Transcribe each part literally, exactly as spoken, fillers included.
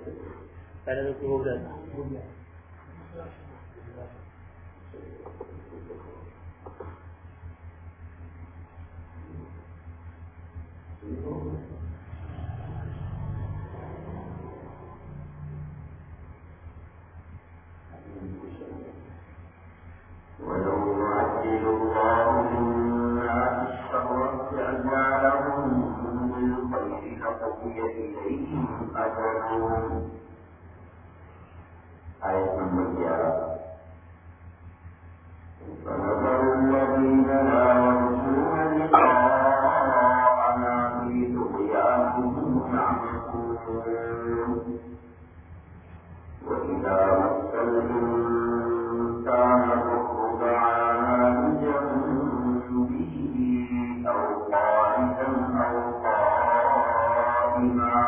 Ada kemudian. Ayat nomor tiga. فَنَذَرُ الَّذِينَ لَا يَرْجُونَ لِقَاءَنَا فِي طُغْيَانِهِمْ يَعْمَهُونَ وَإِذَا مَسَّ الْإِنسَانَ الضُّرُّ دَعَانَا لِجَنبِهِ أَوْ قَاعِدًا أَوْ قَائِمًا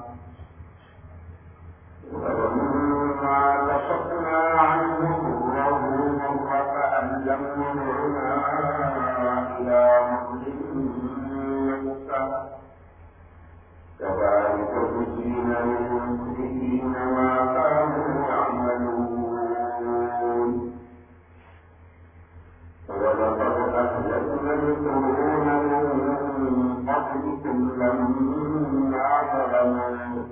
ولما كشفنا عنه ضره مر كأن لم يدعنا إلى مظلم مسه كذلك زين للمسرفين ما كانوا يعملون ولقد أهلكنا القرون من قبلكم لما ظلموا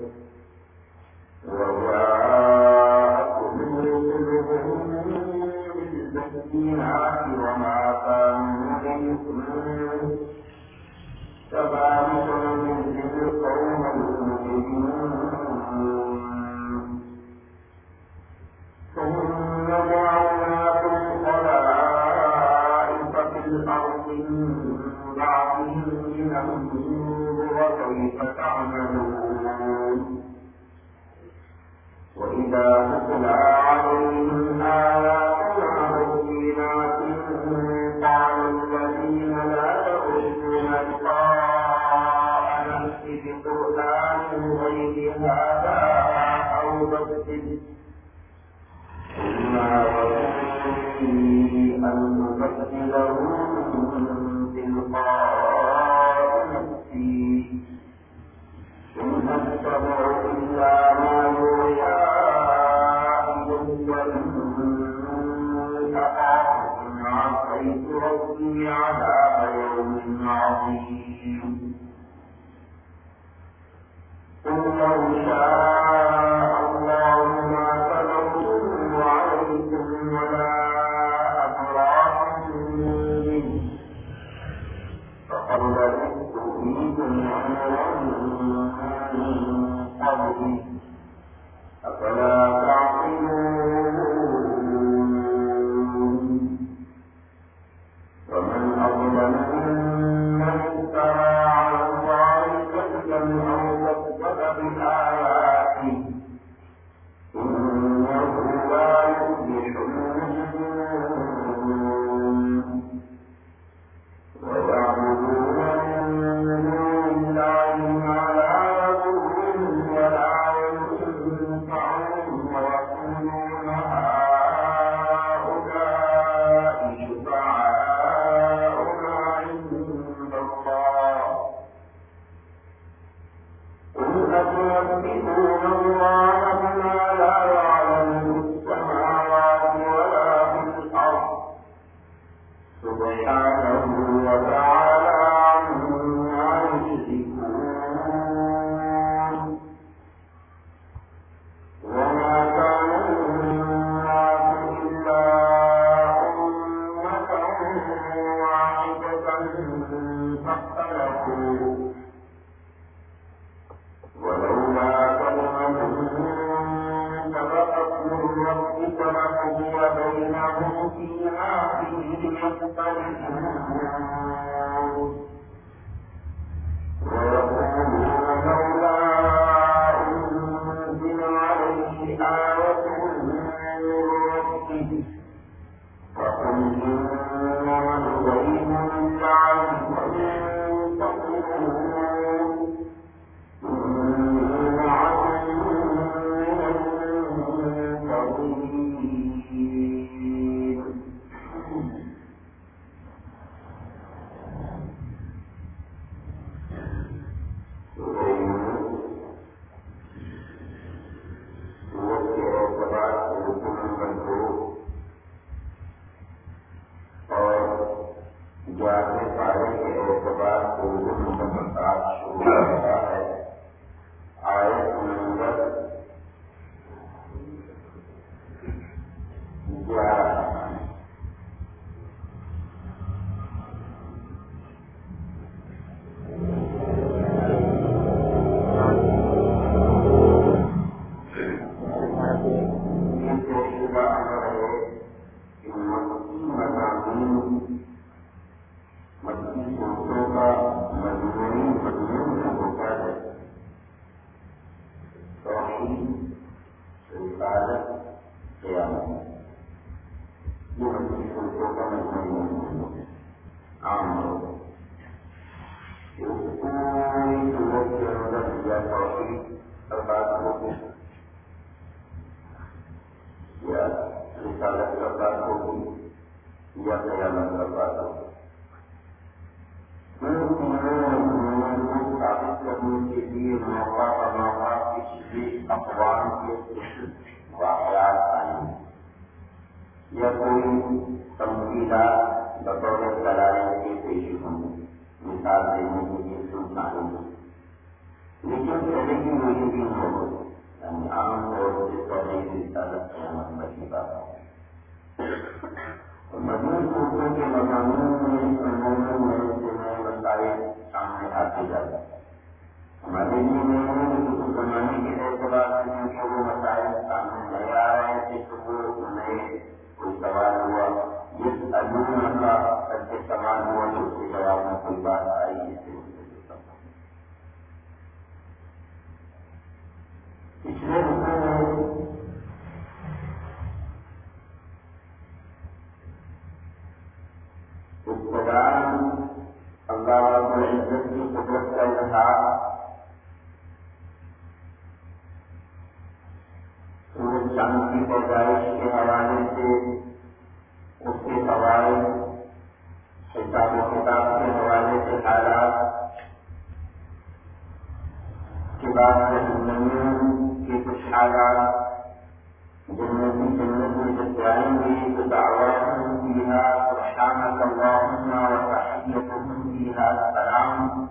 وجاءتهم رسلهم بالبينات وما كانوا ليؤمنوا كذلك نجزي القوم المجرمين ثم جعلناكم خلائف في الأرض من بعدهم لننظر كيف تعملون وإذا تتلى عليهم آياتنا بينات قال الذين لا يرجون لقاءنا ائت بقرآن غير هذا أو بدله قل ما يكفي أن نبدله تلقاء نفسي إن أتبع إلا ما يوحى عصيت ربي عذاب يوم عظيم قل لو شاء الله ما تلوته عليكم ولا أدراكم به فقد لبثت فيكم عمرا من قبلي أفلا تعقلون ومن أظلم ممن افترى على الله كذبا أو كذب بآياته إنه لا يفلح المجرمون ويعبدون من دون الله ما لا يضرهم ولا ينفعهم ويقولون هؤلاء شفعاؤنا عند الله قل أتنبئون الله بما لا يعلم في السماوات ولا في الأرض سبحانه وتعالى عما يشركون وما كان الناس إلا أمة واحدة فاختلفوا ولولا كلمة سبقت من ربك لقضي بينهم فيما فيه يختلفون ويقولون لولا أنزل عليه آية من ربه فقل إنما الغيب لله فانتظروا إني معكم من المنتظرين برباد ہوگی یا رسالت برباد ہوگی یا قیامت برباد ہوگی. ان تینوں مضمونوں کو ثابت کرنے کے لیے موقع پر موقع پچھلے اقوام کے واقعات آئے یا کوئی تمثیلات بطور دلائل کے پیش ہوں مثال دینے کے لیے سلطانی ہوں. لیکن پہلے کی وہی بھی ہو یعنی عام طور سے پہلے رسالت قیامت پر کی بات ہے. مضمون صورتوں کے مضامین میں عموماً نئے سے نئے مسائل سامنے آتے جاتے ہیں. ہمارے لیے نہیں ہے کہ زمانے کے اعتبار سے کیونکہ وہ مسائل سامنے نئے آ رہے تھے تو وہ نئے کوئی سوال ہوا جس علوم کا کر کے سوال ہوا تو اس کے جواب میں کوئی بات آئی جس سے پچھلے رقو میں ابتداء اللہ رب العزت کی قدرت کا اظہار سورج چاند کی پیدائش کے حوالے سے اس کے فوائد حساب و کتاب کے حوالے سے حالات کے بعد جہنمیوں کے کچھ حالات جنتی جنت میں جب جائیں گے تو دعواہم فیہا سبحانک اللہم وتحیتہم فیہا سلام.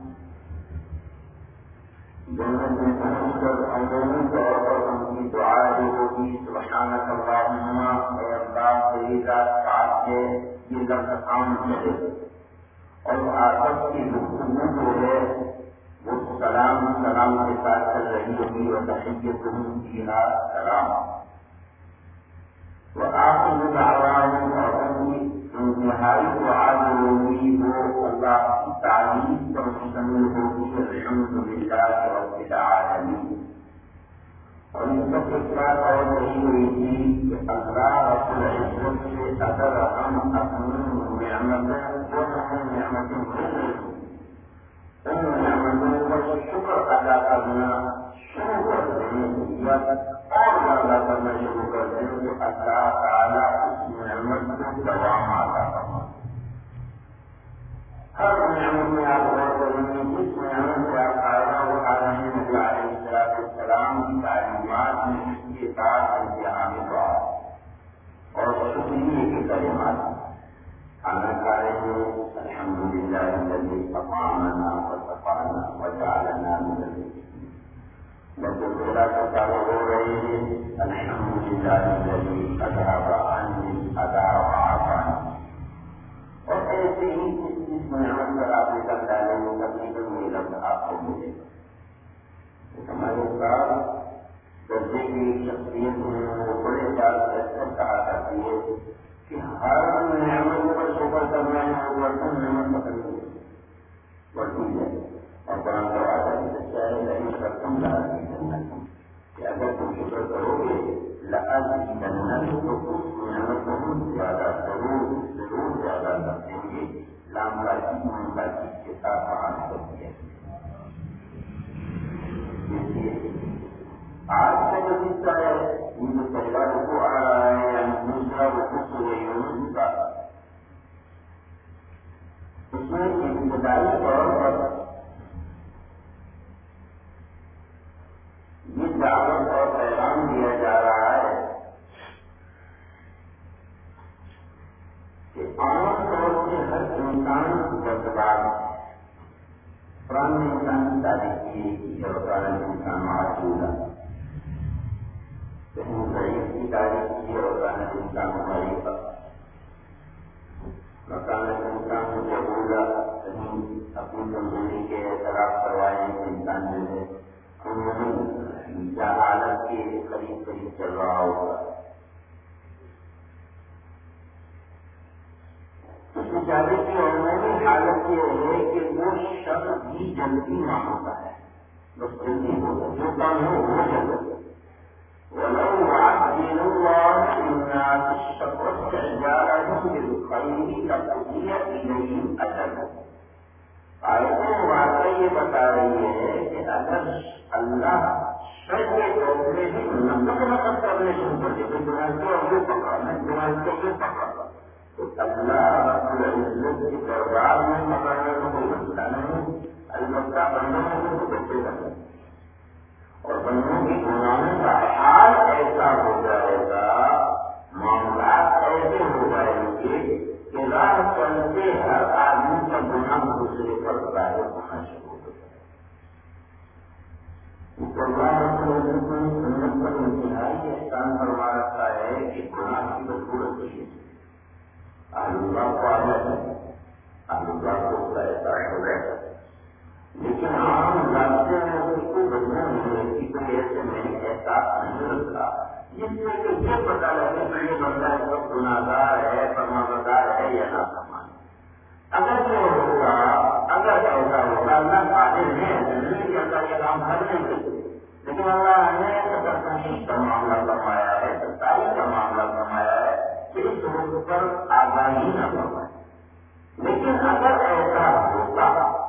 جنت میں پہنچ کر عمومی طور پر ان کی دعا جو ہوگی سبحانک اللہم اے اللہ تیری ذات پاک ہے یہ لفظ عام چلے اور آپس کی گفتگو جو ہے وہ سلام سلام کے ساتھ چل رہی ہوگی وتحیتہم فیہا سلام. وآخر دعواہم اور ان کی انتہائی دعا جو ہوگی وہ اللہ کی تعریف پر مشتمل ہوگی الحمدللہ رب العالمین. اور ان سب کے ساتھ اور کہی ہوئی تھی کہ اللہ رب العزت سے اگر ہم اپنی نعمتیں جو ہمیں نعمتیں مل رہی ان نعمتوں پر شکر ادا کرنا شروع کر دیں یا اور زیادہ کرنا شروع کر دیں تو اللہ تعالیٰ اس نعمت کو دوام عطا فرمائے. ہر نعمت میں آپ غور کریں گے جس نعمت سے آپ فائدہ اٹھا رہے ہیں نبی علیہ السلام کی تعلیمات میں اس کے ساتھ امتحان دعا اور شکریہ کے کلمات. کھانا کھا رہے ہیں الحمدللہ الذی اطعمنا وسقانا وجعلنا من المسلمین. جب روزہ کا چالو ہو رہے ہیں الحمدللہ الذی اذهب عنی الاذى وعافانی. اور ایسے ہی جس جس نعمت پر آپ نکل ڈالیں گے تقریباً یہ لفظ آپ کو ملے گا. ہمارے ساتھ درجے کی شخصیت میں وہ بڑے سال سے کہا کرتی ہے کہ ہر نعمت پر شکر کرنا ہے وہ برتن نعمت پسند بڑھتی ہے. اور قرآن کا وعدہ بھی سچا ہے لئن شکرتم لأزیدنکم کہ اگر تم شکر کرو گے لأزیدنکم تو اس نعمت بہت زیادہ ضرور ضرور زیادہ کر دیں گے. لام تاکید من تاکید کے ساتھ بیان کر دیا. آج کا جو حصہ ہے ان کو پہلا رکوع آ رہا ہے یعنی دوسرا رکوع سورہ یونس کا اس میں ابتدائی طور پر یہ دعوت اور پیغام دیا جا رہا ہے کہ عام طور سے ہر انسان جذبات قرآن نے انسان کی تعریف کی ہے اور قرآن انسان معصوم کہیں ضعیف کی تعریف کی ہے اور قرآن انسان ضعیف مکان انسان جہولا کہیں اپنی کمزوری کے اعتراف کروائے انسان جو ہے جہالت کے قریب قریب چل رہا ہوگا. اس بیچارے کی عمومی حالت یہ ہے کہ وہ شخص بھی جلدی نہ ہوتا ہے بس جلدی ہوتا جو کام ہے وہ جلدی. ولو عجل الله للناس الشر استعجالهم بالخير لقضي إليهم أجلهم. اور اگر اللہ تعالیٰ چاہتے تو اس نعمت پر شکر کرنا شروع کر دیں. اور اس نعمت آیتیں واقعہ یہ بتا رہی ہے کہ اگر اللہ شر کے ٹوکرے بھی نمک کرنے شروع کر دے تو گناہ کو یہ پکڑنا گناہ کو یہ پکڑنا تو اللہ رب العزت کے دربار میں پکڑنے کو کوئی مسئلہ نہیں، البتہ بندوں کو تو بچے کرنا اور بندوں کے گناہوں کا حال ایسا ہو جائے گا، معاملات ایسے ہو جائیں گے کہ راہ چلتے ہر آدمی کا گناہ دوسرے پر ظاہر ہونا شروع ہو جائے گا۔ اللہ رب العزت نے سنت پر انتہائی احسان فرما رکھا ہے کہ گناہ کی ضرورت نہیں ہے۔ اہل اللہ کو عادت ہے، اہل اللہ کو اس کا احساس ہو جائے گا، لیکن عام راستے میں اس کو بدلنا نہیں رہتی، کوئی ایسے میں نے احساس نہیں رکھا جس سے کہ یہ پتا لگے کہ یہ بندہ سب گناہگار ہے، فرمانبردار ہے یا نافرمان۔ اگر یہ ہوگا، اگر ایسا ہوگا، اللہ قادر ہے زندگی اللہ یہ کام کرنے کے لیے، لیکن اللہ نے تشخیص کا معاملہ فرمایا ہے، سچائی کا معاملہ فرمایا ہے کہ اس روز پر آگاہی نہ فرمائے۔ لیکن اگر ایسا ہوتا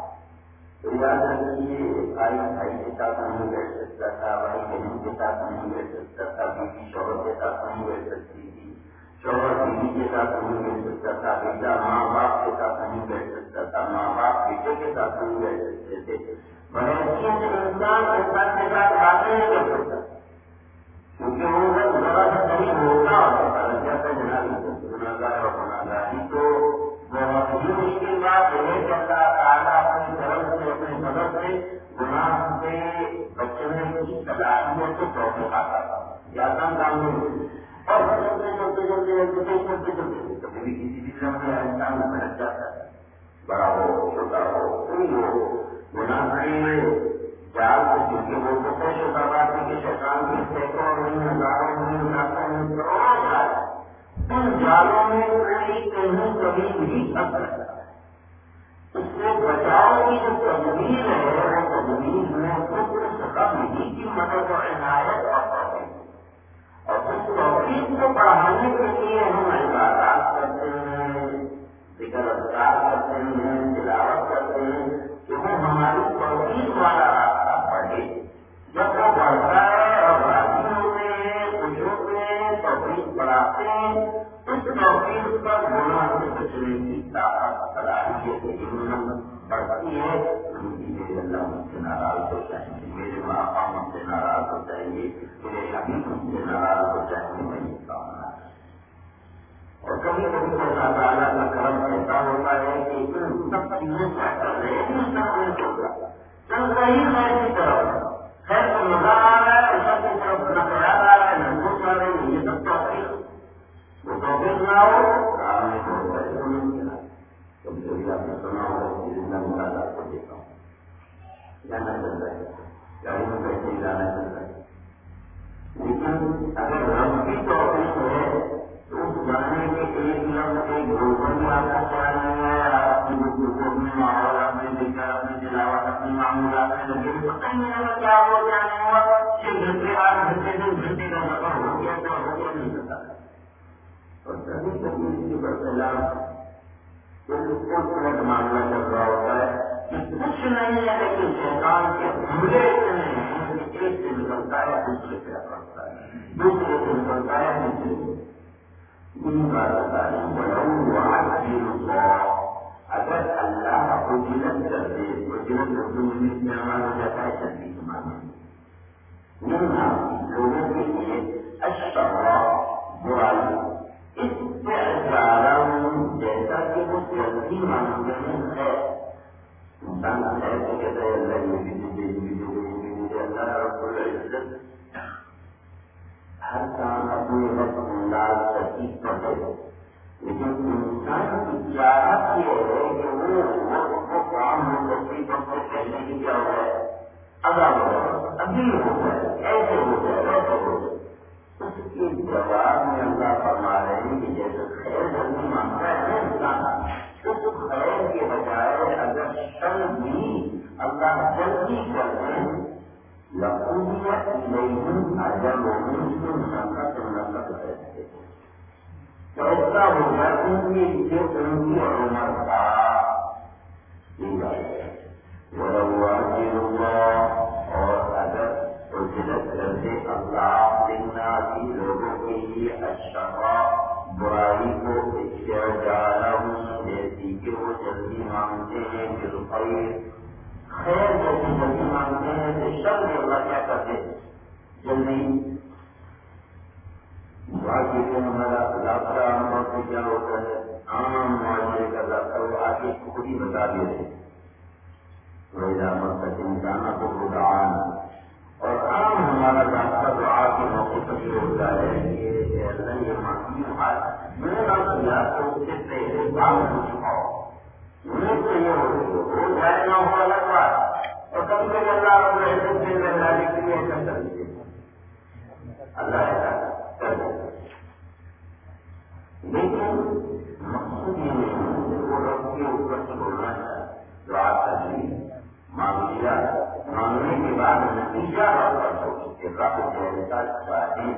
تو یاد رکھیے بھائی بھائی کے ساتھ نہیں بیٹھ سکتا تھا، بھائی بہن کے ساتھ نہیں بیٹھ سکتا تھا، بیوی شوہر کے ساتھ نہیں بیٹھ سکتی تھی، شوہر بیوی کے ساتھ نہیں بیٹھ سکتا تھا، بیٹا ماں باپ کے ساتھ نہیں بیٹھ سکتا تھا، ماں باپ بیٹے کے ساتھ نہیں بیٹھ سکتے تھے، بہت انسان انسان کے ساتھ بات نہیں کر سکتا کیونکہ وہ جب ذرا سا کہیں ہوتا جیسا گناہگار اور گناہگاری تو بہت ہی مشکل بات ہے کہ اللہ تعالیٰ اپنی طرف سے اپنی مدد سے گناہ سے بچنے کی صلاحیت کو توفیق عطا تھا، یہ آسان کام نہیں اور چلتے چلتے چلتے چلتے چلتے چلتے کبھی بھی کسی بھی طرح میں انسان بھٹک جاتا ہے، بڑا ہو چھوٹا ہو کوئی ہو، گناہ کے جال سے کیونکہ وہ تو ہے چھوٹا بات ہے کہ شیطان کی سینکڑوں نہیں ہزاروں نہیں لاکھوں نہیں کروڑوں جال، ان جالوں میں کوئی کہیں کبھی بھی پھنس سکتا ہے۔ اس سے بچاؤ کی جو تدبیر ہے وہ تدبیر میں خود اس رب ہی کی مدد اور عنایت اور توفیق، اور اس توفیق کو بڑھانے کے لیے ہم عبادات کرتے ہیں، ذکر اذکار کرتے ہیں، تلاوت کرتے ہیں کہ وہ ہماری توفیق والا راستہ پڑھے۔ جب وہ بڑھتا ہے اور راضی ہوتے ہیں، خوش ہوتے ہیں، توفیق بڑھاتے ہیں، اس توفیق پر گناہ سے بچنے کی طاقت صلاحیت ہمت بڑھتی ہے۔ میرے اللہ مجھ سے ناراض ہو جائیں گے، میرے ماں باپ مجھ سے ناراض ہو جائیں گے، میرے حبیب مجھ سے ناراض ہو جائیں گے، میں یہ کام نہ کروں۔ اور کبھی کبھی اللہ تعالیٰ کا کرم ایسا ہوتا ہے کہ ان سب چیزوں کا چلتا ہی خیر کی طرف خیر کو مزہ آ رہا ہے، سب کی طرف نہ خیال آ رہا ہے، نہ سوچ آ رہی ہے، یہ سب توفیق وہ توفیق نہ ہو کام میں تو ہوتا ہے نہیں ملا۔ کبھی کبھی آپ نے سنا ہوگا کہ زندہ ملاقات کو دیکھا ہوں، جانا چل رہا ہے، گاڑی میں بیٹھ کے جانا چل رہا ہے، لیکن اگر رب کی توفیق ہے تو اس جانے کے ایک لفظ ایک گروپن میں آپ کو کیا نہیں ہے، آپ اپنی گفتگو اپنے ماحول اپنے ذکر اپنی تلاوت اپنی معمولات میں لگے پتہ ہی نہیں ہوگا کیا ہوا کیا نہیں ہوا، چھ گھنٹے آٹھ گھنٹے دو گھنٹے کا سفر ہو گیا تو ہو گیا نہیں پتا۔ اور کبھی کبھی اس کے برخلاف الٹ معاملہ چل رہا ہوتا ہے کہ کچھ نہیں ہے لیکن شیطان کے حملے اتنے ہیں کہ ایک سے نکلتا ہے دوسرے سے پڑتا ہے، دوسرے سے نکلتا ہے تیسرے سے۔ ان کا اگر اللہ اجلت کر دے، اجلت اردو میں استعمال ہو جاتا ہے شدید معنی میں لوگوں کے لیے اشرا برائی اس سے جیسا کہ وہ جلدی مانتے ہیں ہے انسان ہے تو کہتا ہے اللہ یہ بھی دے یہ بھی دے یہ بھی دے، اللہ رب العزت ہر کام اپنے وقت انداز ترتیب پر ہے، لیکن انسان کی چاہت یہ ہے کہ وہ وہ کام ہو ترتیب پر پہلے کی کیا ہو جائے، ادا ہو جائے، ابھی ہو جائے، ایسے ہو جائے، ایسے ہو جائے۔ اس کے جواب میں اللہ فرما رہے ہیں کہ جیسے خیر جلدی مانگتا ہے انسان، اس خیر کے بجائے اگر شر بھی اللہ جلدی کر دیں لقومیت نہیں اگر وہ نقد نقد رہتے تو ایسا ہوگا ان کے لیے ان کی عمر کا ولو أجل الله اور اگر اجلت کرتے اللہ للناس لوگوں کے لیے الشرع برائی کو استعجالهم جیسی کہ وہ جلدی مانگتے ہیں بالخیر خیر جیسی جلدی مانگتے ہیں تو شر میں اللہ کیا کرتے جلدی واقعی کے ہمارا لاپرا انبھو سے کیا ہوتا ہے عام معاشرے کا لاپرا وہ آگے خود ہی بتا دیتے وَإِذَا مَسَّ الْإِنسَانَ ضُرٌّ دَعَانَا اور عام ہمارا راستہ دعا کے موقع پر یہ ہوتا ہے کہ اللہ یہ معصوم حال میں نے نہ کیا تو اس سے پہلے کام ہو چکا ہو میں تو یہ ہو رہی ہو وہ جائے نہ ہو الگ بات اور کبھی کبھی اللہ رب العزت کے لیے لانے کے لیے ایسا کر دیتے اللہ ایسا کر دیتے لیکن مقصود یہ نہیں کہ وہ رب کے اوپر سے بولنا چاہے دعا کر لی مان لیا مانگنے کے بعد نتیجہ رب کے رب جیسا چاہیے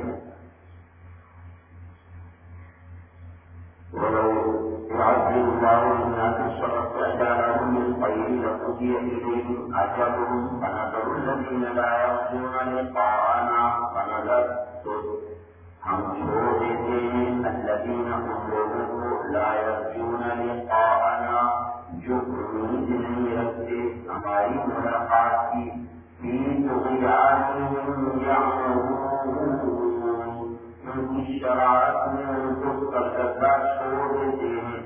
ولو يعجل الله للناس الشر استعجالهم بالخير لقضي إليهم أجلهم فنذر الذين لا يرجون لقاءنا فنذر ہم چھوڑ دیتے ہیں الذين هم لوگوں کو لا يرجون لقاءنا جو امید نہیں رکھتے ہماری ملاقات کی فی طغیانہم یعمہون ان کی شرارت میں ان کو سرگردہ چھوڑ دیتے ہیں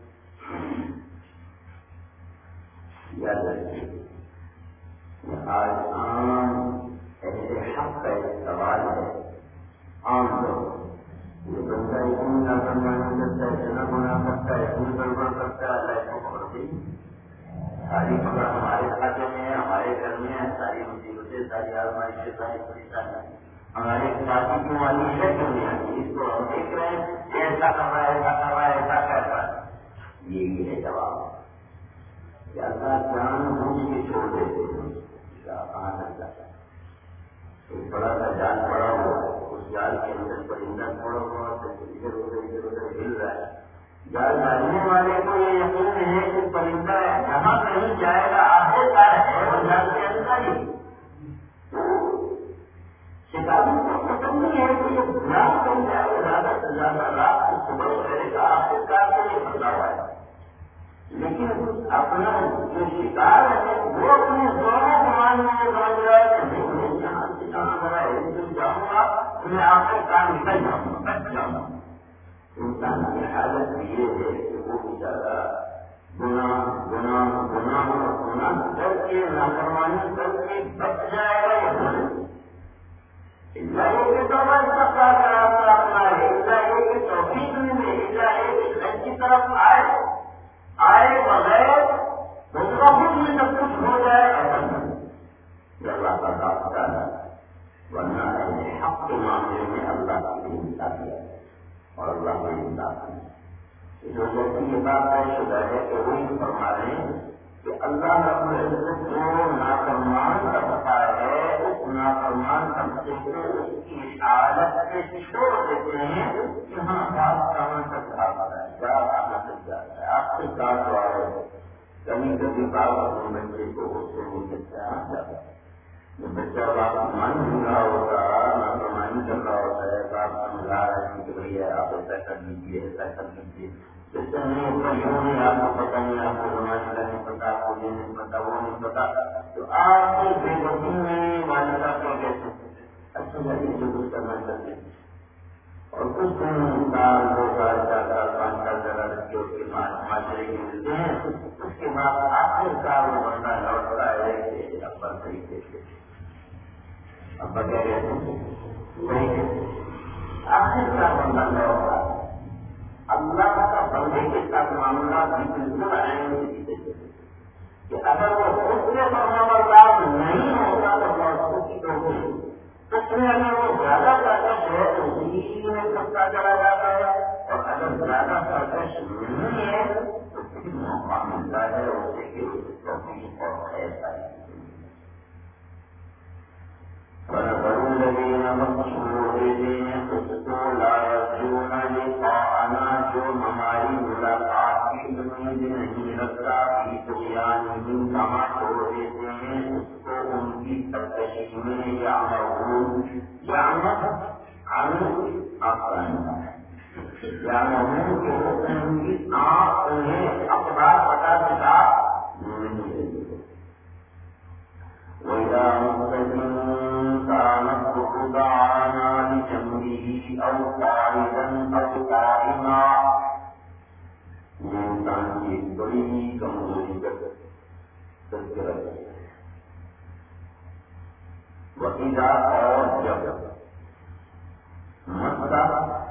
یاد رکھیے آج عام ایسے حق کا ایک سوال ہے عام لوگ یہ بندہ اتنی نافرمانی کرتا ہے اتنا گناہ کرتا ہے اتنی گڑبڑ کرتا ہے اللہ کو پکڑتے ساری خبر ہمارے کھاتے میں ہے ہمارے گھر میں ہے ساری مصیبتیں ساری آزمائشیں ساری پریشانی ہمارے ساتھی کی والی ہے کیوں نہیں آتی اس کو ہم دیکھ رہے ہیں ایسا کر رہا ہے ایسا کر رہا ہے ایسا کر رہا ہے یہی ہے جواب کہ اللہ جان بوجھ کے چھوڑ دیتے ہیں کہاں تک جاتا ہے ایک بڑا سا جال پڑا ہوا ہے اس جال کے اندر پرندہ پڑا ہوا تو ادھر ادھر ادھر ادھر ہل رہا ہے جال ڈالنے والے کو یہ یقین ہے کہ پرندہ جہاں کہیں جائے گا آگے کا ہے اور جال کے اندر ہی شکاری کو پسند نہیں ہے کہ یہ رات بن جائے زیادہ سے زیادہ رات کو صبح کرے گا آخر کار کو یہ پھنسا ہوا ہے لیکن اپنا جو شکار ہے وہ اپنے دونوں زمان میں یہ سمجھ رہا ہے کہ نہیں جہاں سے جانا بڑا ہے جاؤں گا میں آخر کار نکل جاؤں گا بچ جاؤں گا انسان کی حالت یہ ہے کہ وہ بیچارہ گناہ گناہ گناہ گناہ کر کے نافرمانی کر کے بچ جائے گا یا نہیں اللہ یہ کہ توبہ استغفار کا راستہ اپنا ہے اللہ یہ کہ توفیق ملے اللہ یہ کہ گھر کی طرف آئے آئے بغیر اس کا خود میں سب کچھ ہو جائے ایسا نہیں یہ اللہ کا راستہ ہے ورنہ اہل حق کے معاملے میں اللہ کی انصافی ہے اور اللہ کی انصاف ہے اس وجہ سے یہ بات طے شدہ ہے کہ وہی فرما رہے ہیں کہ اللہ رب العزت جو نافرمان کرتا ہے اس نافرمان کرتے کو اس کی حالت سے چھوڑ دیتے ہیں کہ ہاں بات کہاں تک جاتا ہے کیا کہاں تک جاتا ہے آپ سے کاٹ والے کبھی کبھی بات اپنے بچے کو اس سے نہیں سکتا آ جاتا ہے جب بچہ بات مان نہیں رہا ہوتا نافرمانی کر رہا ہوتا ہے بات سمجھا رہے ہیں کہ بھیا آپ ایسا کر لیجیے ایسا کر لیجیے ایسا نہیں ہوتا یوں نہیں آپ کو پتا نہیں آپ کو زمانے کا نہیں پتا آپ کو یہ نہیں پتا وہ نہیں پتا تو آپ کو بے بسی میں والدہ کو کہتے ہیں اچھا جاتی جو کچھ کرنا چاہتے ہیں اور کچھ دن سال دو سال چار سال پانچ سال جگہ رکھ کے اس کے بعد معاشرے کے ملتے ہیں اس کے بعد آخر سال وہ بندہ لوٹتا ہے کہ ابا صحیح دیکھتے ابا کیا کہتے ہیں آخر سال بندہ لوٹتا ہے اللہ کا بندے کے ساتھ معاملہ بھی بالکل آئیں گے کہ اگر وہ خود سے فرمانبردار نہیں ہوتا تو وہ کی تو اس میں اگر وہ زیادہ سرکش ہے تو اسی میں سکتا چلا جاتا ہے اور اگر زیادہ سرکش نہیں ہے تو پھر موقع ملتا ہے اسے کہ توفیق اور خیر ساری فَنَذَرُ الَّذِينَ مَقْصُورِينَ خُسْتُوا لَا يَرْجُونَ لِقَاءَنَا جو ہماری ملاقات کی امید نہیں رکھتا فِي طُغْيَانِهِمْ میں یعمرون یعمر عمل آسان یعمرون کے حکم کی آپ انہیں اخبار پتا چلا نہیں رہی وَإِذَا مَسَّ الْإِنسَانَ الضُّرُّ دَعَانَا لِجَنبِهِ أَوْ قَاعِدًا أَوْ قَائِمًا یہ انسان کی ایک بڑی کمزوری کا تذکرہ ہے. وَإِذَا اور جب مسا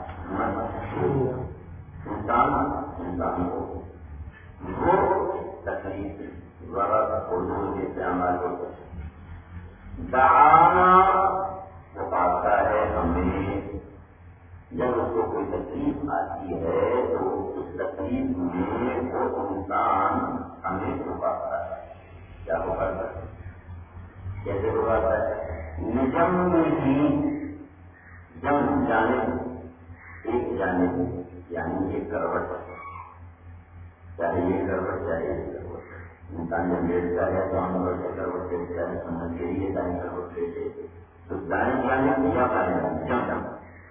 انسان انسان کو وہ تکلیف ذرا اردو کے استعمال ہوتے ہیں. دعانا وہ پاتا ہے ہمیں جب اس کو کوئی تکلیف آتی ہے تو اس تکلیف میں وہ انسان ہمیں پکارتا ہے. کیا پکارتا ہے؟ کیسے پکارتا ہے؟ نجم میں ہی جم جانب ایک جانب یعنی یہ کروٹ چاہے یہ کروٹ چاہے یہ کروٹ انسان جب لیٹتا ہے تو ہم لوگ سے کروٹ لیٹتا ہے سمجھ کے لیے دائیں کروٹ لیتے تو دائیں جانب یا بائیں جانب جم جم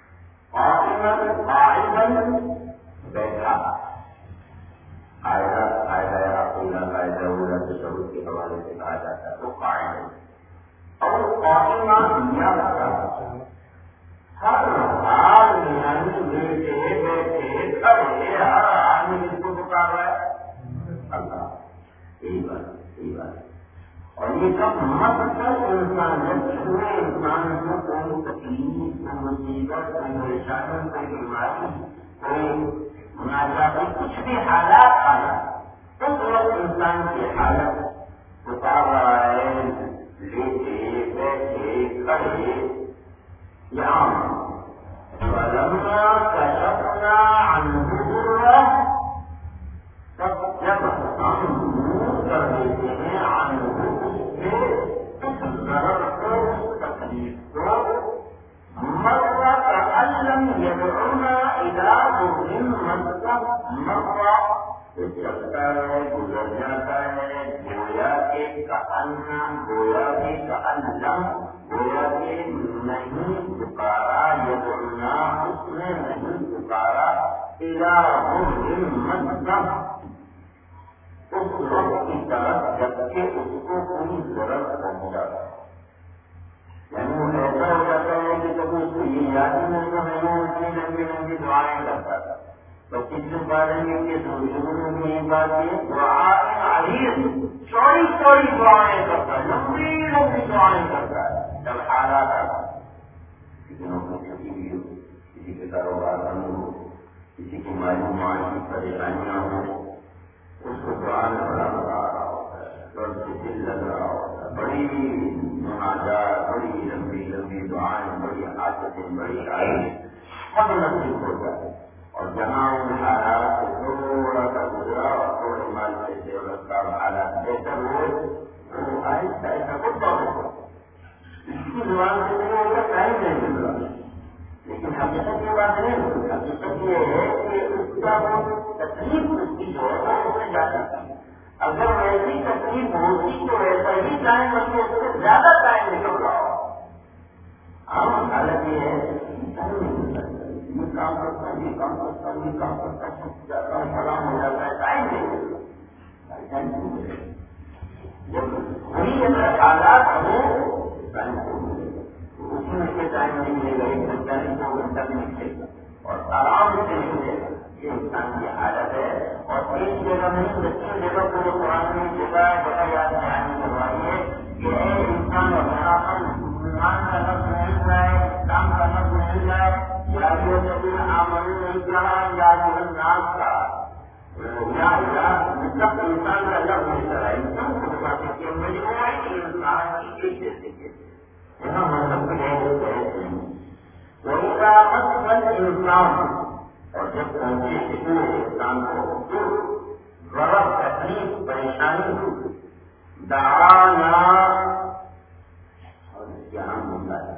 بیٹھا قاعدہ قاعدہ عقیدہ قاعدہ اولا تصوف کے حوالے سے کہا جاتا ہے تو قاعدہ اور قائمہ دنیا رکھتا ہر حال یعنی بیٹھے بیٹھے کھڑے ہر آدمی جس کو پکار رہا ہے اللہ. یہی بات یہی بات اور یہ سب مقصد انسان جب پورے انسان کو کوئی تکلیف کوئی مصیبت کوئی پریشانی کوئی بیماری کوئی مناجاتی کچھ بھی حالات آیا تو لوگ انسان کی حالت پکار رہا ہے لیٹے بیٹھے کھڑے یہاں ولما كشفنا عنه ضره تب جب ہم دور کر دیتے ہیں عنه اس سے اس ضرر کو اس تکلیف کو مرہ كأن لم يدعنا إلى ضر مسه مرہ تو چلتا ہے گزر جاتا ہے گویا کے کأن گویا کے کأن لم گویا کے نہیں پکارا یدعنا اس نے نہیں پکارا إلى ضر مسه اس وقت کی طرف جبکہ اس کو کوئی ضرورت پہنچا ہے. یعنی وہ ایسا ہو جاتا ہے کہ جب اس کو یہ یاد ہی نہیں کہ میں اتنی لمبی لمبی دعائیں کرتا تھا تو کسی بارے میں کہ شروع میں یہ بات ہے دعائیں عریض چوڑی چوڑی دعائیں کرتا ہے لمبی لمبی دعائیں کرتا ہے جب حالات آتا ہے کسی نوکری چھٹی بھی ہو کسی کے کاروبار بند ہو کسی کی مالی معاشی پریشانیاں ہوں اس کو دعا میں بڑا مزہ آ رہا ہوتا ہے درد سے دل لگ رہا ہوتا ہے بڑی مناجات بڑی لمبی لمبی دعائیں بڑی عادتیں بڑی عادتیں سب نصیب ہو جائے اور جہاں ان حالات سے تھوڑا سا گزرا اور تھوڑے مال سے ضرورت کا حالات بہتر ہوئے وہ آہستہ آہستہ خود بہت اس کی زبان سے مجھے ان کا ٹائم نہیں مل رہا لیکن حقیقت یہ بات نہیں ہوتی. حقیقت یہ ہے کہ اس کا وہ تکلیف اس کی جو ہے وہ اس میں جا سکتی ہے. اگر ویسی تکلیف ہوتی تو ایسا ہی ٹائم بلکہ اس سے زیادہ ٹائم نکل رہا ہو. عام حالت یہ ہے یہ کام کرتا ہے یہ کام کرتا ہے یہ کام کرتا ہے جاتا ہے سلام ہو جاتا ہے ٹائم نہیں ملے جب وہی اگر حالات ہوں ٹائم کو ملے اسی میں سے ٹائم نہیں ملے گا ایک گھنٹہ نہیں دو گھنٹہ بھی نہیں ملے گا اور آرام سے نہیں ملے گا. یہ انسان کی حالت ہے اور ایک جگہ نہیں بچی جگہ پورے قرآن میں جگہ جگہ یاد دہانی کروائی ہے کہ اے انسان ہمارا ایمان کا لفظ نہیں ہوا ہے اسلام کا لفظ نہیں ہوا ہے یا جو سبھی آمن نہیں کہا یا جو ناز کا یا یا مطلب انسان کا لفظ نہیں کرا انسان کو بتاتے کہ مجموعی انسان کی ایک جیسے کے یہاں مذہب کے ہے وہی کا مطلب انسان اور جب پہنچے کتنے انسان کو غرض تکلیف پریشانی دعانا اور یہاں مدعا ہے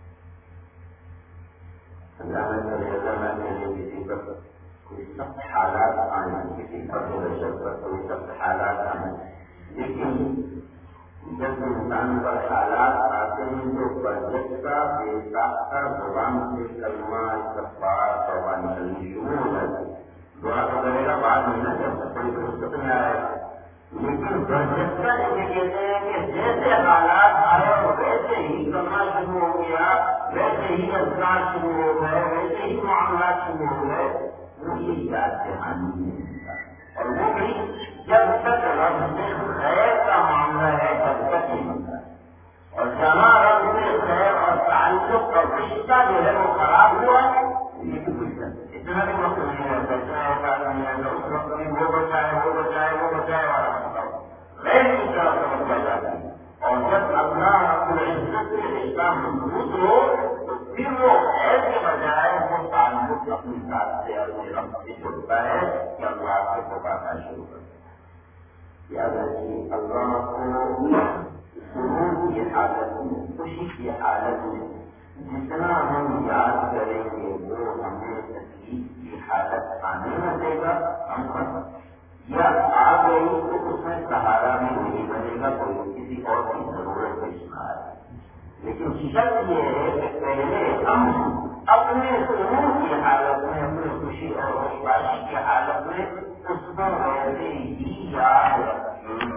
اللہ میں اللہ میں کسی پر کوئی سخت حالات آئے کسی پر دہشت پر کوئی سخت حالات آئے لیکن جب انسان پر حالات آتے ہیں تو بجٹ کا بے ساختہ زبان سے کلمہ استغفار توبہ نکلنی شروع ہو جاتی ہے. دعا تو کرے گا بعد میں نا جب کوئی فرصت میں آئے گا. لیکن بجٹ کا یہ کہتے ہیں کہ جیسے حالات آئے ویسے ہی کرنا شروع ہو گیا, ویسے ہی اذکار شروع ہو گئے, ویسے ہی معاملات شروع ہو گئے. وہ یہ یاد دہانی ہے اور وہ بھی جب تک رب سے خیر کا معاملہ ہے تب تک ہی بنتا ہے. اور جہاں رب سے خیر اور تعلق اور رشتہ جو ہے وہ خراب ہوا یہ بھی اتنا بھی وقت نہیں رہتا, اتنا ہوتا نہیں رہتا. اس وقت بھی وہ بچائے وہ بچائے وہ بچائے والا بتاؤ غیر کی طرح سمجھ پا جاتی ہے. اور جب اللہ رب العزت سے رشتہ مضبوط ہو تو پھر وہ خیر کے بجائے وہ تعلق اپنی ذات سے اور اپنے رب سے جڑتا ہے کہ اللہ سے پکارنا شروع کرتا ہے. یاد رکھیے اللہ کو سرور کی حالت میں, خوشی کی حالت میں جتنا ہم یاد کریں گے وہ ہمیں تکلیف کی حالت آنے نہ دے گا. ہم پر یا آ گئی تو اس میں سہارا بھی نہیں بنے گا, کوئی کسی اور کی ضرورت پیش نہ آئے. لیکن شرط یہ ہے کہ پہلے ہم اپنے سرور کی حالت میں, اپنی خوشی اور ہوشیاری کی حالت میں اس کو ویسے ہی یاد رکھیں.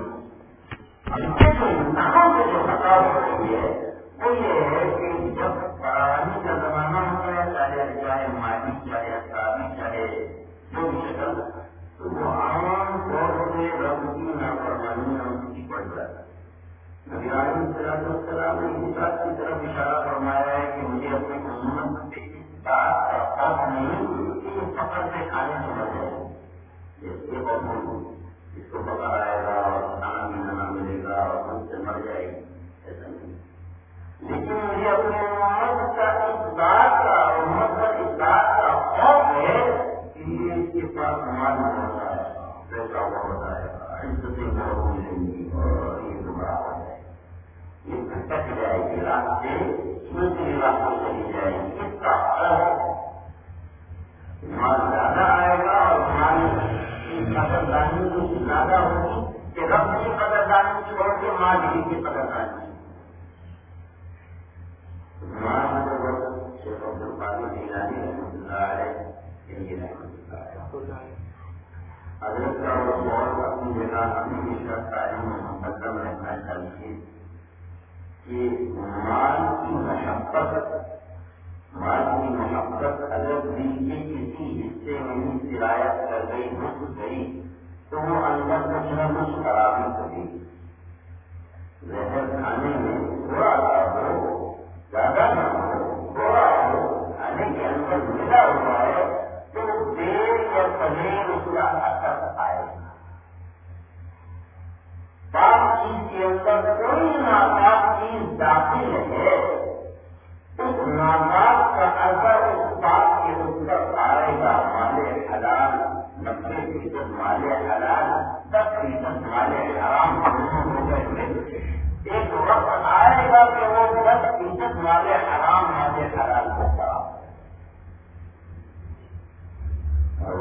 انسانوں سے جو خطا ہو رہی ہے وہ یہ ہے کہ جب پرانی کا زمانہ ہوتا ہے, چاہے چاہے مالی چاہے اقتصادی چاہے جو بھی شکل, تو وہ عام طور سے رب کی نافرمانیاں اس کی پڑ جاتی ہے. نبی علیہ الصلوۃ والسلام نے اس بات کی طرف اشارہ فرمایا ہے کہ مجھے اپنی امت سے اس بات کا خوف نہیں کہ یہ فقر سے کھانے سے مر جائے. یہ بہت اس کو پکا آئے گا اور کھانا پینا نہ ملے گا اور ہم سے مر جائے گی, ایسا نہیں. لیکن مجھے اپنے امت کا اس بات کا امت پر اس بات کا خوف ہے کہ یہ اس کے پاس مال ہوتا ہے, پیسہ ہوتا ہے, عزتیں بہت ملیں گی اور یہ گمراہ ہو جائے گی, یہ بھٹک جائے گی راستے, دوسری راستوں چلی جائے گی. اس کا مال زیادہ آئے گا اور مال کی قدردانی کچھ زیادہ ہوگی کہ رب کی قدردانی چھوڑ کے مال ہی کی قدردانی. مال کو بس شیخ عبد القادر جیلانی رحمۃ اللہ علیہ یہ رحمۃ اللہ علیہ حضرت کا وہ بہت اپنی جگہ اپنی شرط تعلیم میں مقدم رہنا چاہیے کہ مال کی محبت مال کی محبت اگر دل کے کسی حصے میں ہی سرایت کر گئی, گھس گئی تو وہ اندر کچھ نہ کچھ خرابی ہوگی. زہر کھانے میں تھوڑا سا ہو, زیادہ نہ ہو, تھوڑا ہو, کھانے کے اندر ملا ہوا ہے تو دیر یا سویر اس کا اثر آئے گا. پاک چیز کے اندر کوئی ناپاک چیز داخل ہے, اس ناپاک کا اثر اس پاک کے اوپر آئے گا. مالے حلال نبے فیصد مالے حلال, دس فیصد مالے حرام ہو گئے. ایک وقت آئے گا کہ وہ دس فیصد مالے حرام مالے حلال ہوگا. اور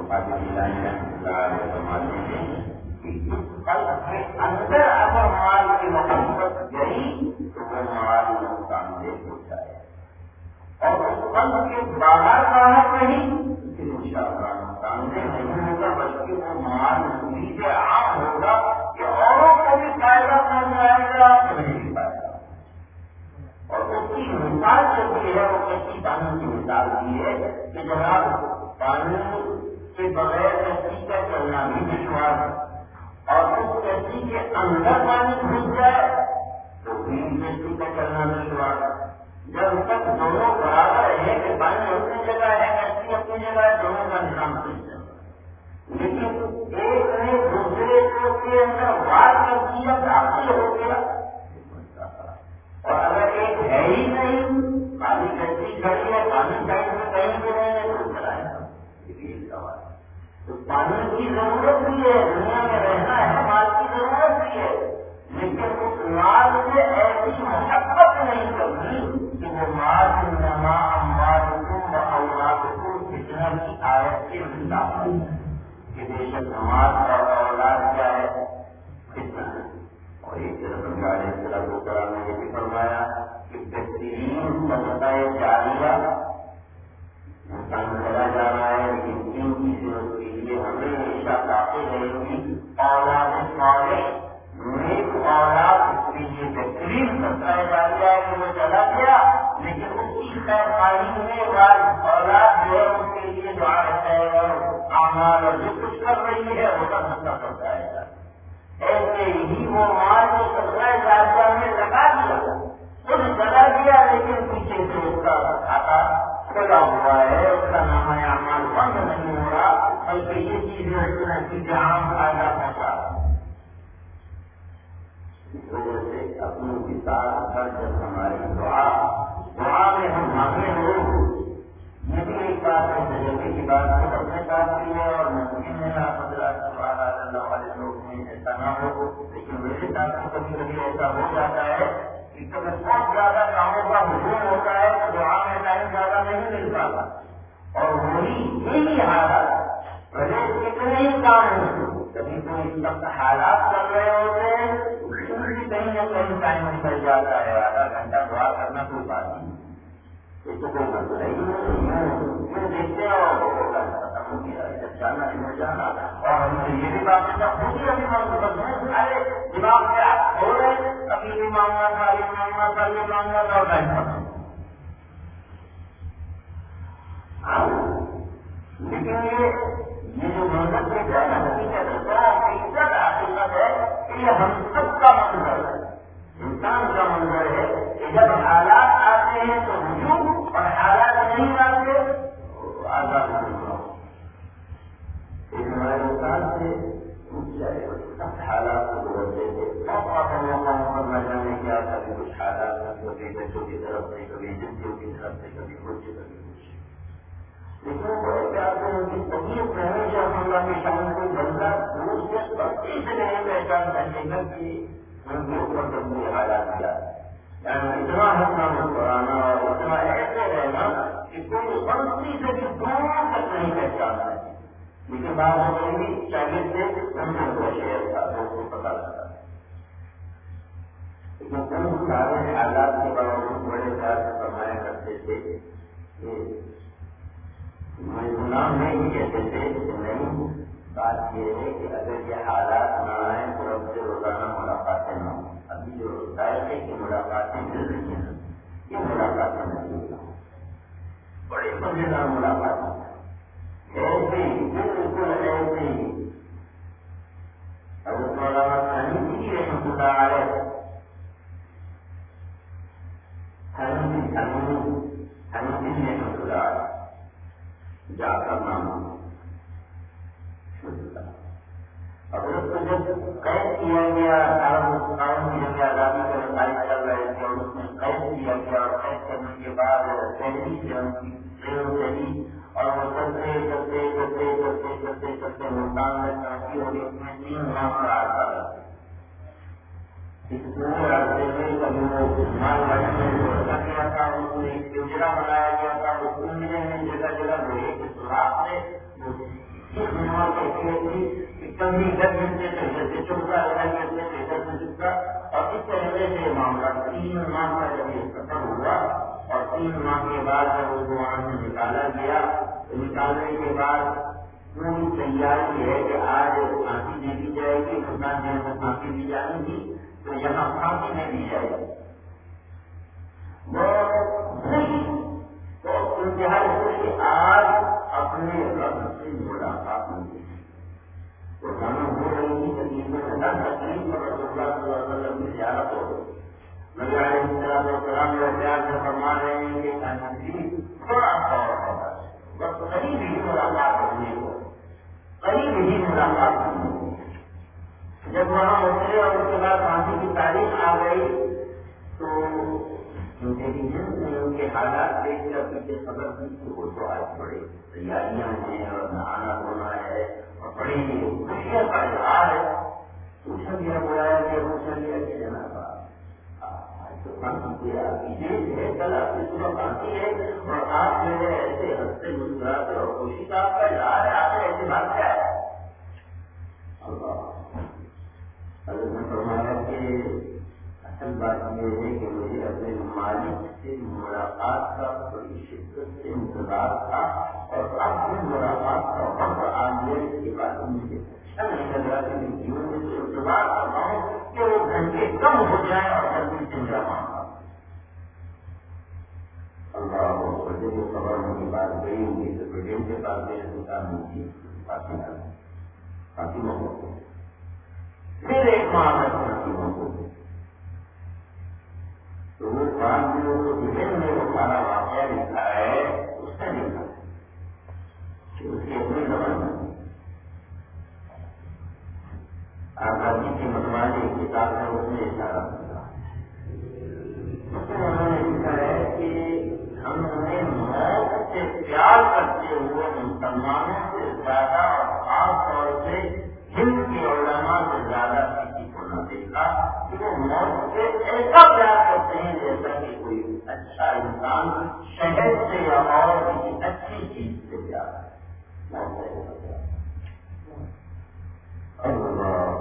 فرماتے ہیں کہ اس قلب کے اندر اگر مال کی محبت گئی تو وہ مال نقصان دہ ہو جائے, اور اس قلب کے باہر باہر نہیں پھر ان شاء اللہ نقصان دہ نہیں ہوگا, بلکہ وہ مال امید عام ہوگا کہ اوروں کو بھی فائدہ پہنچائے گا, آپ کو نہیں پائے گا. اور اس کی مثال جو بھی ہے وہ کسی پانی کی مثال دی ہے کہ جناب پانی کے بغیر کشتی کا چلنا بھی دشوار ہے, اور اس کشتی کے اندر پانی گھس جائے تو بھی کشتی کا چلنا دشوار ہے. جب تک دونوں برابر ہے کہ پانی اپنی جگہ ہے, کشتی اپنی جگہ ہے, دونوں کا نظام صحیح چل رہا ہے. لیکن ایک نے دوسرے کو کے اندر وار کر دیا, داخل ہو گیا, اور اگر ایک ہے ہی نہیں, پانی کشتی کھڑی ہے, پانی ٹائم میں کہیں بھی نہیں ہے تو چلائے گا. تو پانی کی ضرورت بھی ہے, دنیا میں رہنا ہے, مال کی ضرورت بھی ہے, لیکن اس مال سے ایسی محبت نہیں کرنی کہ وہ مال انما اموالکم و اولادکم فتنہ کی آیت کے خلاف ہے کہ بے شک مال اور اولاد کیا ہے, فتنہ ہے. اور ایک طرف صدقہ جاریہ انسان چلا جا رہا ہے، لیکن تین چیزیں اس کے لیے ہمیشہ باقی رہیں گی. اولاد صالح، نیک اولاد اس کے لیے بہترین صدقہ جاریہ ہے کہ وہ چلا گیا، لیکن اس کی خیر خواہی میں بعد اولاد جو ہے اس کے لیے دعا ہے اور اعمال اور جو کچھ کر رہی ہے وہ سب صدقہ کرتا ہے. ایسے ہی وہ مال جو صدقہ جاریہ میں لگا دیا خود چلا گیا، لیکن پیچھے سے اس کا کھاتا کھلا ہوا ہے، اس کا نامہ اعمال بند نہیں ہو رہا، بلکہ یہ چیزیں اس میں چیزیں عام فائدہ پہنچا. اس وجہ سے اپنی کے ساتھ ہر جب ہماری دعا دعا میں ہم مانگے لوگ یہ بھی ایک بات ہے، تجربے کی بات ہے، اپنے ساتھ بھی ہے اور ممکن ہے آپ حضرات اللہ والے لوگ میں ایسا نہ ہو، لیکن میرے ساتھ کبھی کبھی ایسا ہو جاتا ہے کہ کبھی بہت زیادہ کاموں کا ہجوم ہوتا ہے تو دعا میں ٹائم زیادہ نہیں مل پاتا، اور وہی یہی حالات پہلے کتنے ہی کام ہوتے، کبھی کوئی سخت حالات کر رہے ہوتے ہیں کہیں نہ کہیں ٹائم نکل جاتا ہے، آدھا گھنٹہ دعا کرنا کوئی بات نہیں، یہ تو کوئی مسئلہ ہی نہیں. دیکھتے ہیں اور ختم ہو گیا، جب جانا ہے جانا. اور ہم سے یہ بھی بات ہے خود ہی ابھی مضبوط سارے دماغ میں آپ ہو رہے ابھی بھی مانگنا تھا، یہ مانگنا تھا، یہ مانگنا تھا، اور ٹائم ختم. لیکن یہ یہ جو منظر سے ہے نا حقیقت حقیقت حقیقت ہے کہ یہ ہم سب کا منظر ہے، انسان کا منظر ہے کہ جب حالات آتے ہیں تو ہجوم اور حالات نہیں آتے آزاد ہونا. ہمارے انسان سے پوچھ جائے سب حالات کو گزرتے تھے، موقع پر موقع پر نہ جانے کیا کبھی کچھ حالات میں چھوٹے بچوں کی طرف سے، کبھی جنسیوں کی طرف سے، کبھی کچھ کبھی کچھ. لیکن بڑے پیار سے ان کی طبیعت میں ہمیشہ اللہ کے شان کو بندہ دور سے بچے سے نہیں پہچان سکے گا کہ ان کے اوپر کبھی حالات کیا ہے. یعنی اتنا ہنسنا مسکرانا اور اتنا ایسے رہنا کہ کوئی غلطی سے بھی دور تک نہیں پہچان سکے. لیکن بات ہو رہی بھی شاگرد سے ان سے وہ شہر تھا وہ کو پتا لگا. لیکن ان سارے حالات کے باوجود بڑے پیار سے فرمایا کرتے تھے کہ میں گناہ میں ہی کہتے تھے کہ نہیں، بات یہ ہے کہ اگر یہ حالات نہ آئیں تو اب سے روزانہ ملاقاتیں نہ ہوں. ابھی جو ہوتا ہے کہ ملاقاتیں مل رہی ہیں، یہ ملاقاتیں نہیں ہوں، بڑی مزیدار ملاقاتیں ایسے ہی بالکل ایسے ہی. حضرت مولانا ثانی جی رحمۃ اللہ علیہ ثانی ثانی ثانی جی رحمۃ اللہ علیہ جا کر نام حضرت کو جب قید کیا گیا، قائم کیا گیا، آزادی کے مسائل چل رہے تھے اور اس میں قید کیا گیا اور قید کرنے کے بعد پہلی سے ان کی ٹرین چلی اور وہ چلتے چلتے چلتے چلتے چلتے چلتے ملتان میں ترقی ہوگی. اس میں تین ماہ کا راستہ رہتا. اس پورے راستے میں کبھی وہ مال گاڑی میں جو رکھا گیا تھا اس میں ایک پنجرا بنایا گیا تھا، وہ پنجرے میں جگہ جگہ لوہے کے سوراخ سے کبھی ادھر ملتے تھے ادھر سے چپتا، ادھر ملتے تھے ادھر سے چپتا. اور اس طریقے سے معاملہ تین ماہ کا جب یہ ختم ہوا اور تین ماہ کے بعد جب اس کو وہاں سے نکالا گیا تو نکالنے کے بعد پوری تیاری ہے کہ آج پھانسی دے دی جائے گی، سلطان جن کو پھانسی دی جائے گی تو یہاں پھانسی دے دی جائے گی. بہت خوش تو انتہائی خوش آج اپنے رب سے ملاقات ہوئی. تو جانا ہو رہی تھی تکلیف میں ہر تکلیف پر رسول اللہ صلی اللہ علیہ وسلم کی زیارت ہو رہی. نبی علیہ السلام والسلام جو پیار سے فرما رہے ہیں کہ تکلیف تھوڑا سا اور ہوگا، بس قریب ہی ملاقات ہونے کو، قریب ہی ملاقات ہونے کو. جب وہاں اترے اور اس کے بعد پھانسی کی تاریخ آ گئی تو انٹیلیجنس نے ان کے حالات دیکھ کر پیچھے خبر کی کہ وہ تو آج بڑے تیاریاں ہیں اور نہانا دھونا ہے اور بڑی خوشیاں کا اظہار ہے. پوچھا گیا بلایا گیا پوچھا گیا کہ جناب آج تو پھانسی کی آپ کی ڈیٹ ہے، کل آپ کی صبح پھانسی ہے اور آپ جو ہے ایسے ہنستے مسکراتے اور خوشی کا آپ کا اظہار ہے، آپ نے ایسی بات کیا ہے؟ اللہ حضرت نے فرمایا کہ اصل بات یہ ہے کہ مجھے اپنے مالک سے ملاقات کا بڑی شدت سے انتظار تھا، اور اب بھی ملاقات کا وقت آ گیا، اس کے بعد مجھے اچھا نہیں لگ رہا کہ میں جیون میں سے انتظار کر رہا ہوں کہ وہ گھنٹے کم ہو جائیں اور جلدی سے میرا مانگا اللہ کو جب وہ خبر میری بات گئی ہوگی تو بیٹے کے پاس گئے دوسرا نہیں باقی باقی لوگوں پھر ایک ماہ تک باقی لوگوں تو وہ پانچ دنوں کو ذہن میں وہ سارا واقعہ لکھا ہے، اس نے لکھا کہ اس کی اپنی زبان میں آزادی کے متوازی ایک کتاب ہے، اس نے اشارہ کیا، اس میں انہوں نے لکھا ہے کہ ہم نے موت سے پیار کرتے ہوئے مسلمانوں سے زیادہ اور خاص طور سے ہند کے علماء سے زیادہ کسی کو نہ دیکھا کہ وہ موت سے ایسا پیار کرتے ہیں جیسا کہ کوئی اچھا انسان شہر سے یا اور کسی اچھی چیز سے پیار ہے، موت سے ایسا پیار اللہ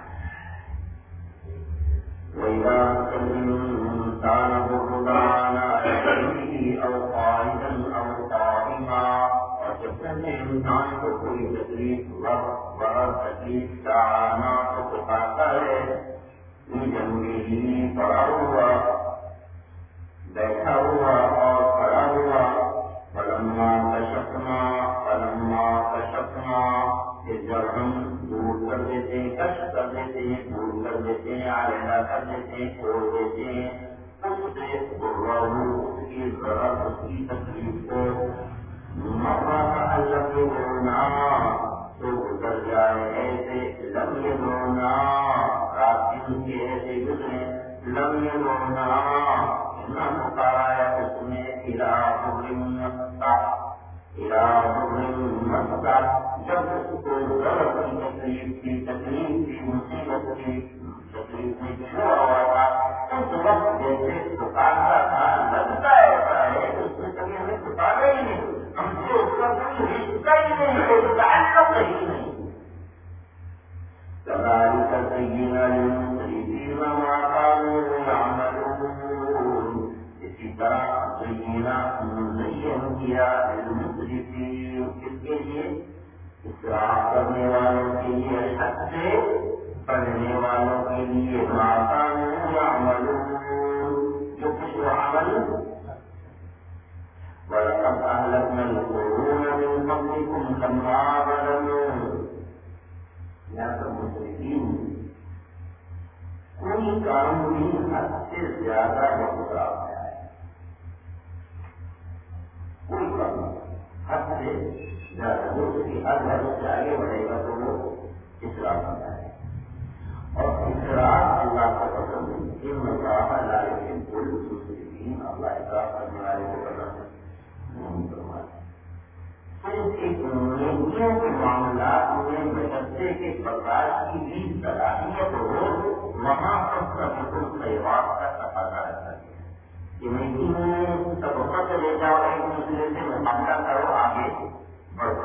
وَإِذَا الْإِنسَانَ بُرْدَانَ أَجْرِهِ أَوْ قَائِدًا أَوْ قَائِمًا، اور جب تک انسان کو کوئی تکلیف وقت بڑا تکلیف کا آنا تو بتاتا ہے، جنگی پڑا ہوا بیٹھا ہوا اور کھڑا ہوا، فلما کشفنا فلما کشفنا، کہ جب ہم دور کر دیتے ہیں، کشف کر دیتے ہیں، دور کر دیتے ہیں، علیحدہ کر دیتے ہیں، چھوڑ دیتے ہیں اس سے غرہ اس کی ضرورت اس کی تکلیف کو مرہ الگ ہونا تو گزر جائے ایسے لم یلونا، رات دن کے ایسے گزرے لم یلونا نہ پکارایا اس نے الہ مستا الہ مستا، جب اس کو ضرورت کی تکلیف کی تکلیف کی مصیبت کی تکلیف میں چھوڑا ہوا تھا، اس وقت جیسے پکارتا تھا لگتا ایسا ہے کہ اس نے کبھی ہمیں پکارا ہی نہیں، ہم سے اس کا کوئی رشتہ ہی نہیں، کوئی تعلق ہی نہیں۔ كذلك زينا للمسرفين ما كانوا يعملون، اسی طرح زینا مزین کیا للمسرفین، کس کے لیے؟ اسراف کرنے والوں کے لیے، حد سے پڑھنے والوں کے لیے، ما كانوا يعملون، جو کچھ وہ عمل وَلَقَدْ أَهْلَكْنَا الْقُرُونَ مِنْ قَبْلِكُمْ لَمَّا ظَلَمُوا، یا سب مسلمین کوئی کام بھی حد سے زیادہ خراب ہے، کوئی کام حد سے زیادہ جو اس کی حد حد سے آگے بڑھے گا تو وہ اسراف ہوتا ہے، اور اسراف اللہ کو پسند ہے، ان اللہ لا يحب المسرفین، اللہ اسراف کرنے والے کو پسند نہیں فرماتا۔ صرف ایک نیکیوں کے معاملات میں بشرطے کے برداشت کی بھی صلاحیت ہو، وہاں پر سب خیرات کا تقاضا رہتا ہے کہ نیکی میں سبقت لے جاؤ، ایک دوسرے سے مقابلہ کرو، آگے بڑھو۔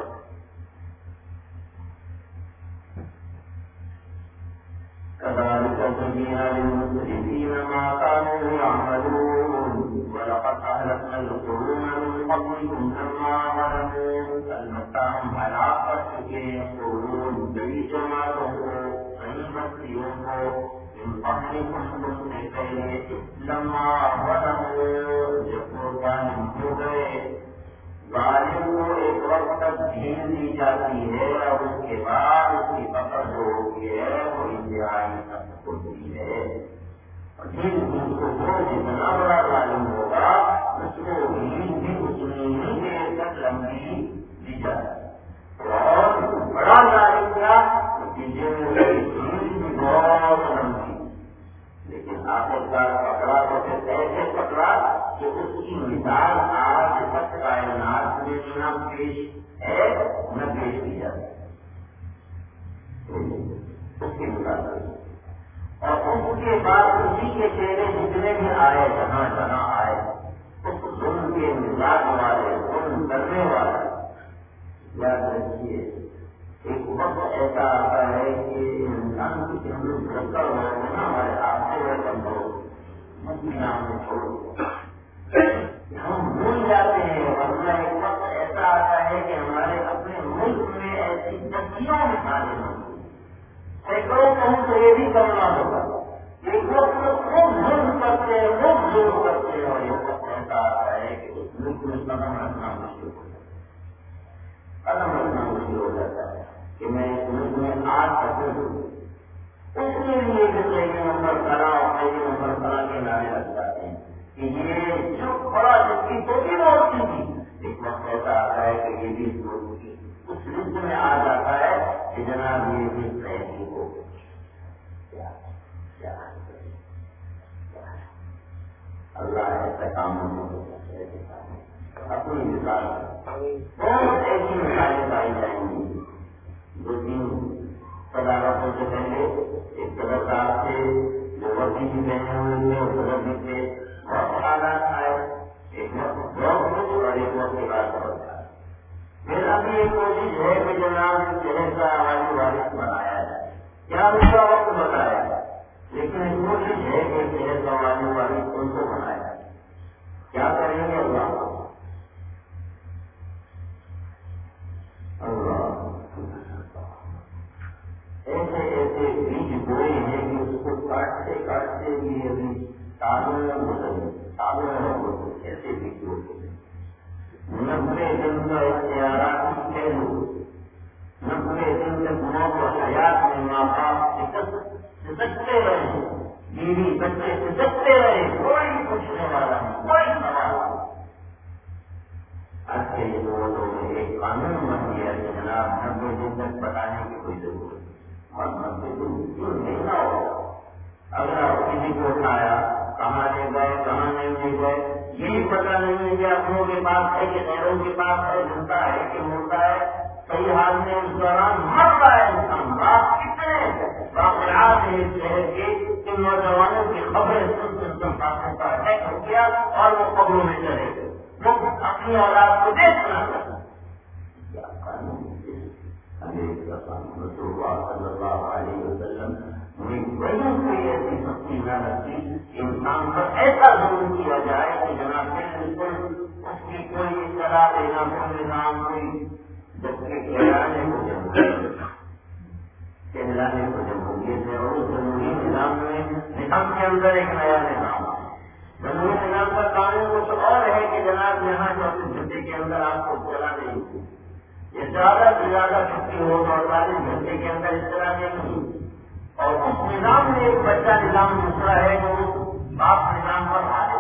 كذلك زين للمسرفين ما كانوا يعملون ولقد أهلكنا القرون من قبلكم لما ظلموا، البتہ ہم ہلاک کر چکے ہیں قرون بڑی جماعتوں کو، کئی بستیوں کو، من قبلكم تم سے پہلے، لما ظلموا جب وہ ظالم ہو گئے، ظالم کو ایک وقت تک ڈھیل دی جاتی ہے اور اس کے بعد اس کی پکڑ جو ہوتی ہے وہ انتہائی سخت ہوتی ہے، اور جن جن کو جو جتنا بڑا ظالم ہوگا اس کو ڈھیل بھی اتنی ہی دیر تک لمبی دی جاتی، اور بڑا ظالم کا نتیجے میں ڈھیل بھی بہت لمبی، لیکن آخر کار پکڑا تو پھر ایسے پکڑا کہ اس کی مثال آج تک کائنات میں نہ پیش ہے نہ پیش کی جاتی، اس کی مثال ہے، اور اس کے بعد اسی کے چہرے جتنے بھی آئے جہاں جہاں آئے اس ظلم کے مزاج والے ظلم کرنے والے، یاد رکھیے ایک وقت ایسا آتا ہے کہ انسان کی ہمیں گھر ہو نا ہمارے آپ سے وہ کمزور مدینہ میں چھوڑ اور ایک وقت ایسا آتا ہے کہ اس ملک میں قدم رکھنا مشکل ہو جاتا ہے، قدم رکھنا مشکل ہو جاتا ہے کہ میں اس ملک میں آج سکوں، اس کے لیے بھی کئی نمبر کرا اور کئی نمبر کرا کے نعرے لگ جاتے ہیں کہ یہ جو بڑا جس کی چھوٹی موت تھی، ایک وقت ایسا آتا ہے کہ یہ بھی اس لسٹ میں آ جاتا ہے کہ جناب یہ بھی صحیح ہو اللہ ایسا کام اپنی مثال بہت ایسی مثالیں پائی جائیں گی. دو تین صدارتوں سے پہلے ایک صدر صاحب تھے جو وردی بھی پہنے ہوئے تھے اور صدر بھی تھے، بہت حالات آئے، ایک وقت بہت کچھ اور ایک وقت کے بعد بہت آئے. میرا بھی یہ کوشش ہے کہ جناب شہر کا عوامی وارث بنایا جائے، کیا اس کا وقت بتایا جائے، لیکن کوشش ہے کہ شہر کا عوامی وارث ان کو بنایا جائے. کیا کریں گے اللہ اللہ ایسے ایسے بیج بوئے ہیں کہ اس کو کاٹتے کاٹتے بھی ابھی سالوں میں گزرے سالوں میں گزرے ایسے بیج ہوتے ہیں. نبے دن کا اختیارات پہلو، نبے دن تک موت و حیات میں ماں باپ سسکتے رہے، بیوی بچے سسکتے رہے، کوئی پوچھنے والا نہیں، کوئی سوال نہیں. آج کے دوروں میں ایک قانون بن گیا کہ جناب نبے دن تک بتانے کی کوئی ضرورت نہیں، اور نبے دن کیوں نہیں نہ ہو. اگر آپ کسی کو اٹھایا کہاں لے گئے کہاں نہیں لے گئے یہی پتہ نہیں ہے کہ اپنوں کے پاس ہے کہ غیروں کے پاس ہے، زندہ ہے کہ مردہ ہے، صحیح حال میں اس دوران مرتا ہے انسان. آپ کتنے واقعات ہیں اس شہر کے کہ نوجوانوں کی خبریں سن سن سن پاسوں کا اٹیک ہو گیا اور وہ قبروں میں چلے گئے، وہ اپنی اولاد کو دیکھنا چاہتے. کیا قانون رسول اللہ صلی اللہ علیہ وسلم نے وہی کوئی ایسی سختی نہ رکھی انسان پر ایسا ضرور کیا جائے کہ جناب بالکل اس کی کوئی اطلاع دینا کوئی نظام کوئی جبکہ کہلانے کو جمہوریت کہلانے کو جمہوریت ہے. اور اس جمہوری نظام میں نظام کے اندر ایک نیا نظام ہے. جمہوری نظام کا قانون کچھ اور ہے کہ جناب یہاں چوبیس گھنٹے کے اندر آپ کو اطلاع نہیں ہوتی، یہ زیادہ سے زیادہ چھٹی ہو تو اڑتالیس گھنٹے کے اندر اطلاع نہیں ہوئی. اور اس نظام میں ایک بچہ نظام دوسرا ہے جو باپ نظام پر حاضر.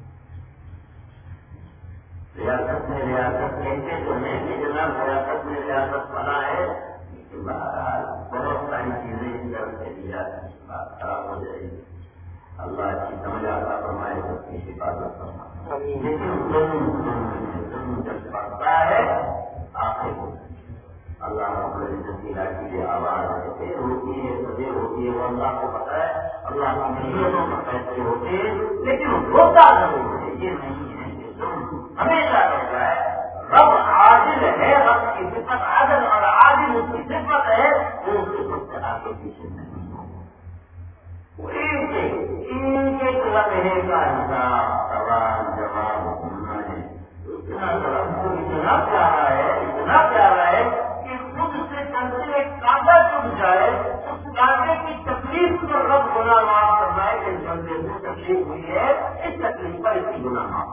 ریاست میں ریاست کہتے تو نہیں کہ جناب ریاست میں ریاست بنا ہے، لیکن بہرحال بہت ساری چیزیں اس طرح سے دی جاتی ہیں، بات خراب ہو جائے گی. اللہ کی سمجھ آتا فرمائے سب کی حفاظت فرمائے. لیکن ظلم جب پڑتا ہے آخر اللہ رب العزت کی لاٹھی کی آواز دیر ہوتی ہے سدیر ہوتی ہے وہ اللہ کو پتہ ہے، اللہ کی نیتوں میں فیصلے ہوتے ہیں، لیکن ہوتا ضرور ہے. یہ نہیں ہے کہ ظلم ہمیشہ رہتا ہے. رب عادل ہے، رب کی صفت عادل اور عادل اس کی صفت ہے، وہ اس صفت سے آگے پیچھے نہیں ہوگا. ایک ایک ایک لمحے کا حساب سوال جواب ہونا ہے. اتنا ضرور اتنا پیارا ہے اتنا پیارا ہے کہ خود سے کنسے ایک کانٹا ٹوٹ جائے، اس کانٹے کی تکلیف پر رب گناہ معاف کرنا ہے کہ اس بندے کو تکلیف ہوئی ہے، اس تکلیف پر اس کی گناہ معاف.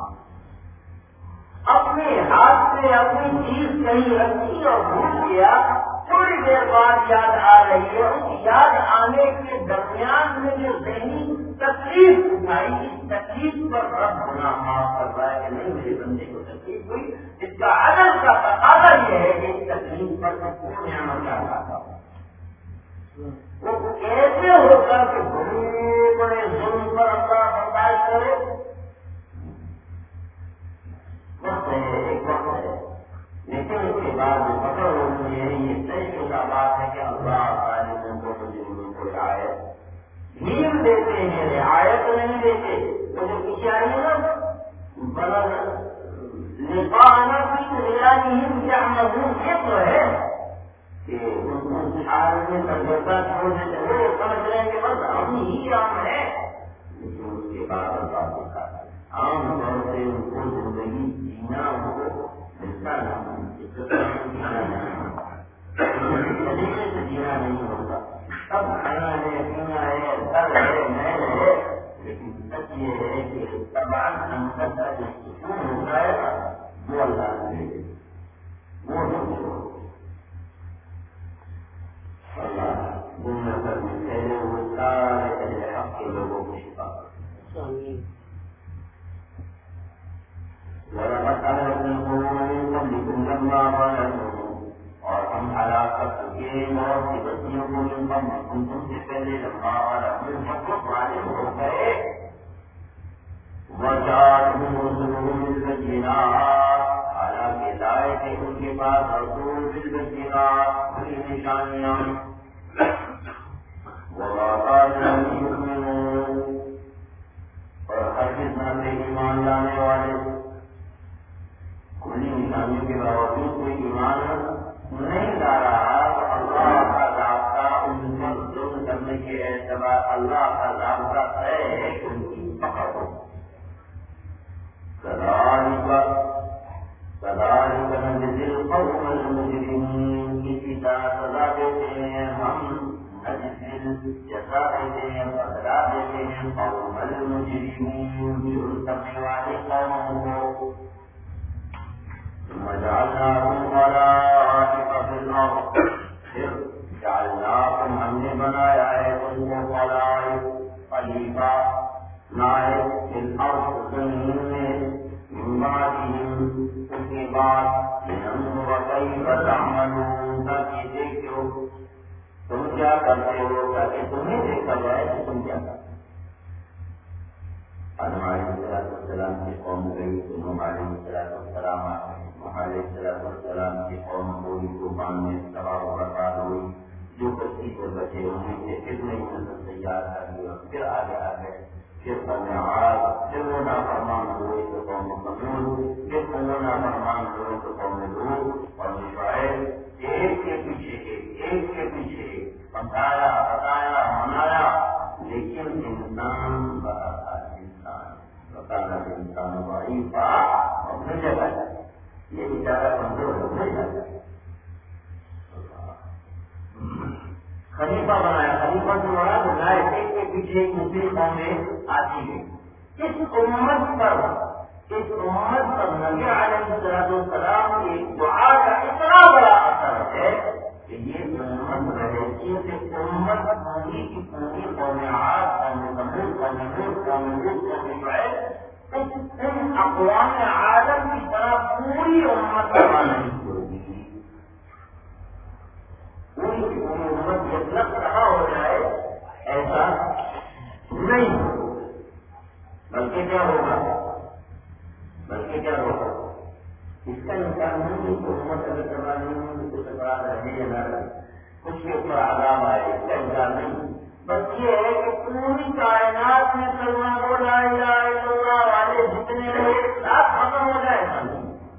اپنے ہاتھ سے اپنی چیز کہیں رکھی اور بھول گیا، تھوڑی دیر بعد یاد آ رہی ہے، اس یاد آنے کے درمیان میں جو ذہنی تکلیف اٹھائی اس تکلیف پر رب گناہ معاف کر رہا ہے کہ نہیں میرے بندے کو تکلیف ہوئی. اس کا عدل کا تقاضا یہ ہے کہ اس تکلیف پر سکون نعمت اللہ کا وہ کیسے ہوگا کہ بڑے بڑے ظلم پر اللہ برداشت کرے. وقت ہے ایک وقت ہے، لیکن اس کے بعد جو پکڑ ہوتی ہے یہ طے شدہ بات ہے کہ اللہ تعالیٰ کو مجرموں کو رعایت ڈھیل دیتے ہیں، رعایت نہیں دیتے. وہ جو پیچھے آئی ہے نا بلد لقانا کی ریاض یہ تو ہے کہ اس حال میں تجربہ چھوڑنے سے وہ سمجھ رہے ہیں کہ بس ہم ہی عام ہے، لیکن اس کے بعد اللہ دیکھا عام طور سے ان کو زندگی جینا ان کو ملتا نہیں، طریقے سے جینا نہیں ہوتا. سب کھانا ہے پینا ہے سر ہے محل ہے، لیکن سچ یہ ہے کہ تمام اندر کا جو سکون ہوتا ہے وہ اللہ نے دے وہ نہیں اللہ دنیا بھر میں پھیلے ہوئے سارے اہل حق کے لوگوں کو شفا ولقد أهلكنا من قبلكم لما ظلموا اور ہم ہلاک کر چکے موت کی بستیوں کو من قبلكم تم سے پہلے لما ظلموا جب ظالم ہو گئے وجاءتهم رسلهم بالبينات حالانکہ لائے تھے ان کے پاس رسول بالبينات بڑی نشانیاں وما كانوا يؤمنون اور ہرگز نہ تھے ایمان لانے والے کھلی نشانیوں کے باوجود کوئی ایمان نہیں لا رہا تو اللہ کا ضابطہ ان پر ظلم کرنے کے اعتبار اللہ کا ضابطہ ہے کہ ان کی پکڑ ہو كذلك نجزي القوم المجرمين اسی طرح سزا دیتے ہیں ہم نجزی جزا دیتے ہیں بدلا دیتے ہیں قوم المجرمین جرم کرنے والے قوموں کو ثم جعلناكم خلائف في الأرض پھر جعلناكم ہم نے بنایا ہے تم کو خلائف خلیفہ نائب فی الأرض زمین میں من بعدهم اس کے بعد لننظر كيف تعملون تاکہ دیکھو تم کیا کرتے ہو تاکہ تمہیں دیکھا جائے کہ تم کیا کرتے آدم علیہ السلام کی قوم گئی تو نوح علیہ السلام نوح علیہ السلام کی قوم ہوئی طوفان میں تباہ و برباد ہوئی جو کشتی سے بچے انہیں سے پھر نئی نسل تیار کر لی اور پھر آگے آگے پھر قوم عاد پھر وہ نافرمان ہوئے تو قوم ثمود پھر وہ نافرمان ہوئے تو قوم لوط اور شعیب ایک کے پیچھے ایک ایک کے پیچھے بتایا بتایا منایا لیکن انسان بڑا تھا بتانا انسان ضعیفا اور مل جگہ یہ بیچارہ کمزور ہو مل جاتا ہے خلیفہ بنایا خلیفہ سے بڑا بنائے ایک کے پیچھے ایک دوسری قومیں آتی ہے اس امت پر اس امت پر نبی علیہ السلام کی دعا کا اتنا بڑا اثر ہے کہ یہ امت بحیثیت سے امت پوری کی پوری قوم عاد قوم ثمود قوم لوط قوم لوط قوم شعیب ان اقوام عالم کی طرح پوری امت کا نہیں ہوگی پوری کی پوری امت یکلق رہا ہو جائے ایسا نہیں ہو بلکہ کیا ہوگا بلکہ کیا ہوگا اس کا انسان نہیں تو امت اگر کرنا نہیں ہوگی تو سکرا رہے یا نہ رہے کچھ کے اوپر عذاب آئے اس کا انسان نہیں بس یہ ہے کہ پوری کائنات میں کلمہ کو لا الہ الا اللہ والے جتنے لوگ ایک ساتھ ختم ہو جائے گا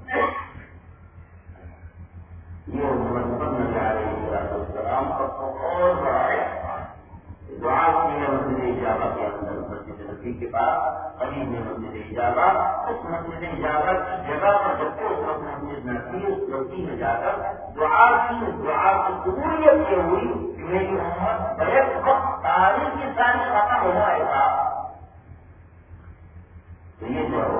یہ امت پر نبی علیہ السلام کا بہت بڑا دعا کی ہے مسجد اجابہ کے اندر مسجد نبی کے پاس قریب میں مسجد اجابہ اس مسجد اجابہ کی جگہ پر جب اس وقت مسجد نبی اس لڑکی میں جا کر دعا کی دعا کی قبولیت یہ ہوئی کہ میری امت بیک وقت تاریخ کی ساری ختم ہو جائے گا تو یہ جو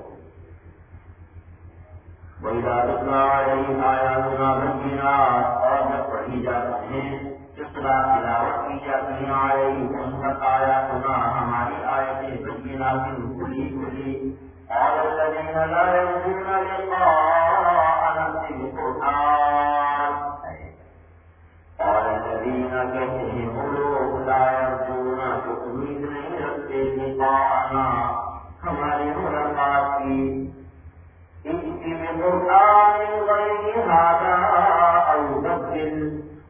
وَإِذَا تُتْلَىٰ عَلَيْهِمْ آيَاتُنَا بَيِّنَاتٍ اور جب پڑھی جاتی ہیں تتلیٰ تلاوت کی جاتی ہیں علیہم ان پر آیاتنا ہماری آیتیں بینات کھلی کھلی قال الذین لا یرجون لقاءنا ائت بالقرآن قال الذین کہتے ہیں وہ لوگ لا یرجون جو امید نہیں رکھتے لقاءنا ہماری ملاقات کی ائت بالقرآن غیر ھذا او بدل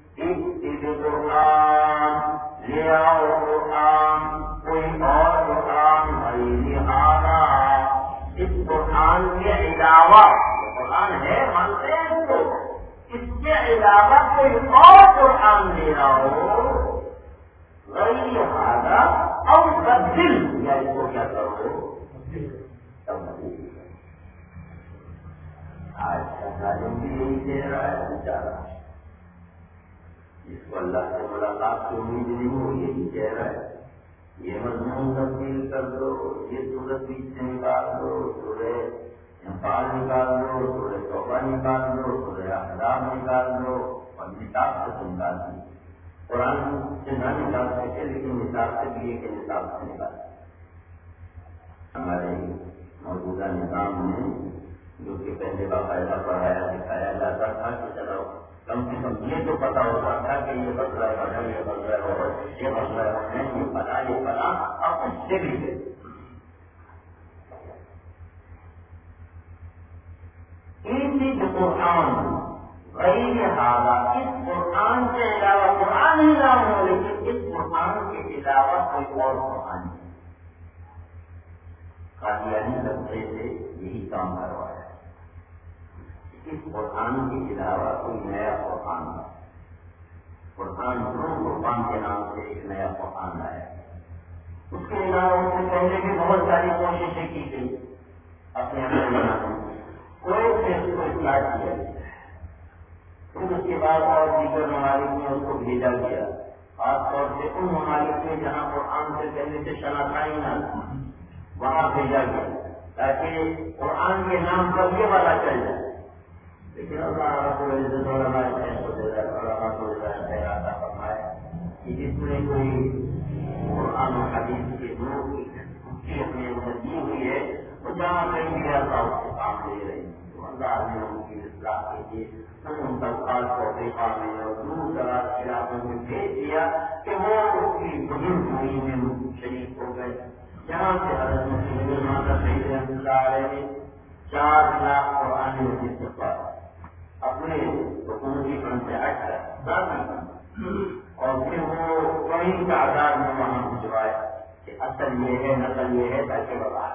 قرآن لے آؤ قرآن کوئی اور قرآن غیر ھذا اس قرآن کے علاوہ قرآن ہے مانتے ہیں تو اس کے علاوہ کوئی اور قرآن لے آؤ غیر ھذا اور بدل یا اس کو کیا کرو آج کا ظالم بھی یہی دے رہا ہے بیچارہ جس کو اللہ سے ملاقات کی امید نہیں ہو یہی کہہ رہا ہے یہ مضمون تبدیل کر دو، یہ سورت بیچ سے نکال دو، سورہ انفال نکال دو، سورہ توبہ نکال دو، سورہ احزاب نکال دو، اور نصاب سے تو نکال دو. قرآن سے نہ نکال سکے لیکن نصاب سے بھی ایک نصاب سے نکال. ہمارے موجودہ نظام میں جو کہ پہلے باقاعدہ پڑھایا دکھایا جاتا تھا کہ چلو کم سے کم یہ تو پتا ہوتا تھا کہ یہ بدلا ہے یہ بدلا ہو یہ بدلا ہے یہ پلا یہ پلا اب اس سے بھی دے. قرآن غیر حاضہ، اس قرآن کے علاوہ قرآن ہی نہ ہو لیکن اس قرآن کے علاوہ کوئی اور قرآن نہیں. قادیانی لفظے سے یہی کام کروایا ہے. اس قرآن کے علاوہ کوئی نیا قرآن ہے. قرآن جو قرآن کے نام سے ایک نیا قرآن آیا ہے. اس کے علاوہ اس سے پہلے بھی بہت ساری کوششیں کی گئی اپنے اندر بنانے کی، کوئی سے اس کو اطلاع کیا گیا. پھر اس کے بعد اور دیگر ممالک میں اس کو بھیجا گیا، خاص طور سے ان ممالک میں جہاں قرآن سے پہلے سے شناخت نہ تھی وہاں بھیجا گیا تاکہ قرآن کے نام پر یہ والا چل جائے. لیکن اللہ رب العزت ارادہ فرمائے کہ جس میں کوئی قرآن و حدیث کے نور کی اپنے اندر دی ہوئی ہے وہ جہاں کہیں بھی اللہ اس سے کام لے رہی ہے. تو اللہ نے ان کی اصلاح کے لیے ان طبقات کو افریقہ میں اور دور دراز علاقوں میں بھیج دیا کہ وہ اس کی بزرگ ہوئی میں شریک ہو گئے. جہاں سے حضرت مسلم ماتا سید رحمۃ اللہ علیہ نے چار لاکھ قرآن مجید پر اپنے حکومتی فنڈ سے ہٹ کر اور پھر وہ بڑی تعداد میں وہاں بھجوائے کہ اصل یہ ہے نقل یہ ہے تاکہ بتا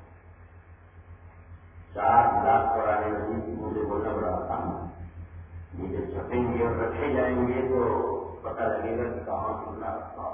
چار لاکھ قرآن مجید مجھے بولنا بڑا آسان ہے. یہ جب چھپیں گے اور رکھے جائیں گے تو پتہ لگے گا کہ کہاں کتنا رکھا.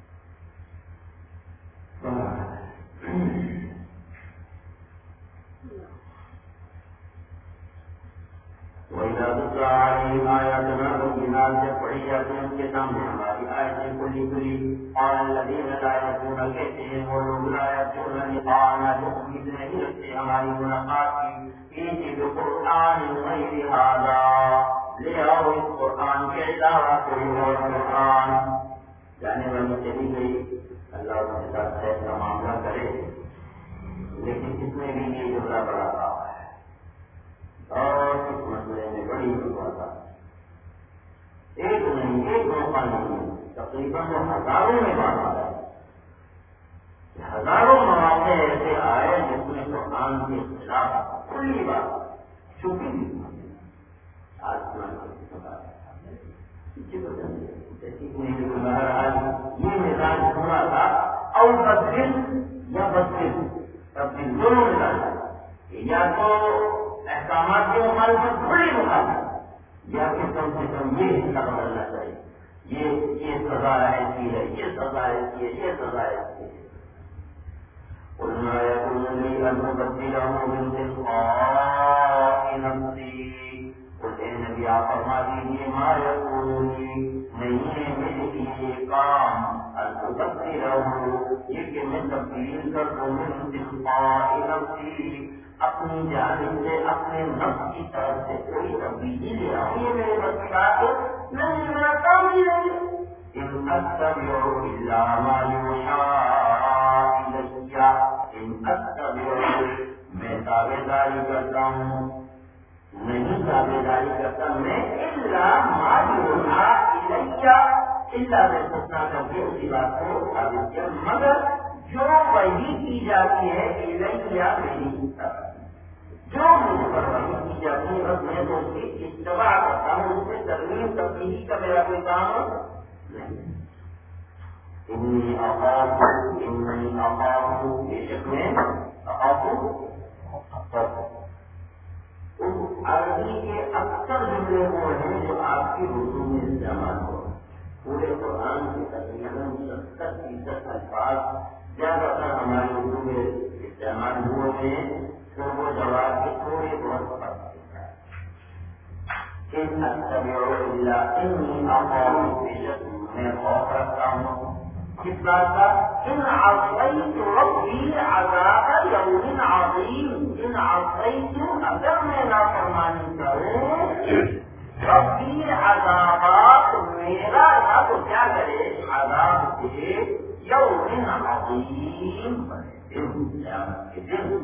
جب پڑھی جاتی ہیں ان کے سامنے ہماری آیتیں کھلی کھلی اور الذین لا یرجون کہتے ہیں وہ لوگ لا یرجون لقاءنا جو امید نہیں رکھتے ہماری ملاقات کی ائتی بقرآن غیر ھذا لے آؤ اس قرآن کے علاوہ کوئی اور قرآن. جانے والی چلی گئی، اللہ اس کے ساتھ خیر کا معاملہ کرے، لیکن اس میں بھی یہ جملہ بڑا کام ہے اور اس مسئلے میں بڑی ضرورت ہے. ایک نہیں ایک موقع نہیں، تقریباً ہزاروں میں بات ہے. ہزاروں مواقع ایسے آئے جس میں قرآن کے خلاف کھلی بات چھپی ہوئی آسمان یہ مزاج ہونا تھا اور بدل یا بدل تبدیل دونوں مزاج، یا تو احکامات کی مخالفت بڑی مخالفت یا کہ کم سے کم یہ حصہ بدلنا چاہیے. یہ یہ سزا ایسی ہے، یہ سزا ایسی ہے، یہ سزا ایسی ہے. قلنا يكون لي أن أبدله من تلقاء نفسي قل اے نبی آپ فرما دیجیے ما یکون لی نہیں ہے میرے لیے کام ان ابدله یہ کہ میں تبدیل کر دوں من تلقاء نفسی اپنی جانب سے اپنے نفس کی طرف سے کوئی تبدیلی لے آؤں. یہ میرے بس کی بات ہے نہیں، میرا کام ہی نہیں. ان اتبع الا ما یوحى ان اتبع میں تابع داری کرتا ہوں، نہیں تابع داری کرتا میں الا ما یوحى الیہ الا میں سوچنا کر کے اسی بات کو ثابت کیا مگر جو وحی کی جاتی ہے الیہ میری طرف، جو مجھ پر وحی کی جاتی ہے بس میں تو اس کی اتباع کرتا ہوں، اس سے ترمیم تبدیلی کا میرا کوئی کام نہیں. انی اخاف انی اخاف بے شک میں اخاف عربی کے اکثر جملے وہ ہیں جو آپ کی اردو میں استعمال ہو. پورے قرآن کے تقریباً ستر فیصد الفاظ زیادہ تر ہماری اردو میں استعمال ہوئے ہیں تو وہ جواب کے تھوڑے بہت فرق دیتا ہے. ان اتبع الا انی اخاف بے شک میں خوف رکھتا ہوں کس بات کا؟ ان عصیت ربی عذاب یوم عظیم، ان عصیت اگر میں نافرمانی کروں ربی عذابات میرا رب کیا کرے عذاب کے یوم عظیم قیامت کے دن.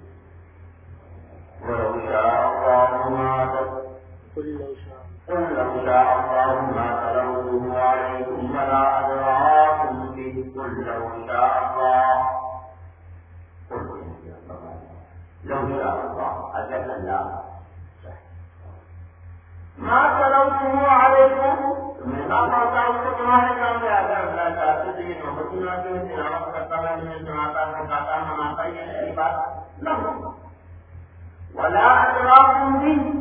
وَلَوْ شَاءَ اللَّهُ مَا قُل لَوْ شَاءَ اللَّهُ مَا تَلَوْتُهُ عَلَيْكُمْ وَلَا أَدْرَاكُمْ بِهِ قُل لَوْ شَاءَ اللَّهُ لو شاء اللہ اگر اللہ ما تلوتُهُ عَلَيْكُمْ میں نہ پڑھتا اس کو تمہارے سامنے اگر اللہ چاہتے تو یہ نوبت نہ کہ میں تلاوت کرتا میں انہیں سناتا سکھاتا مناتا یہ ایسی بات نہ ہو. وَلَا أَدْرَاكُمْ بِهِ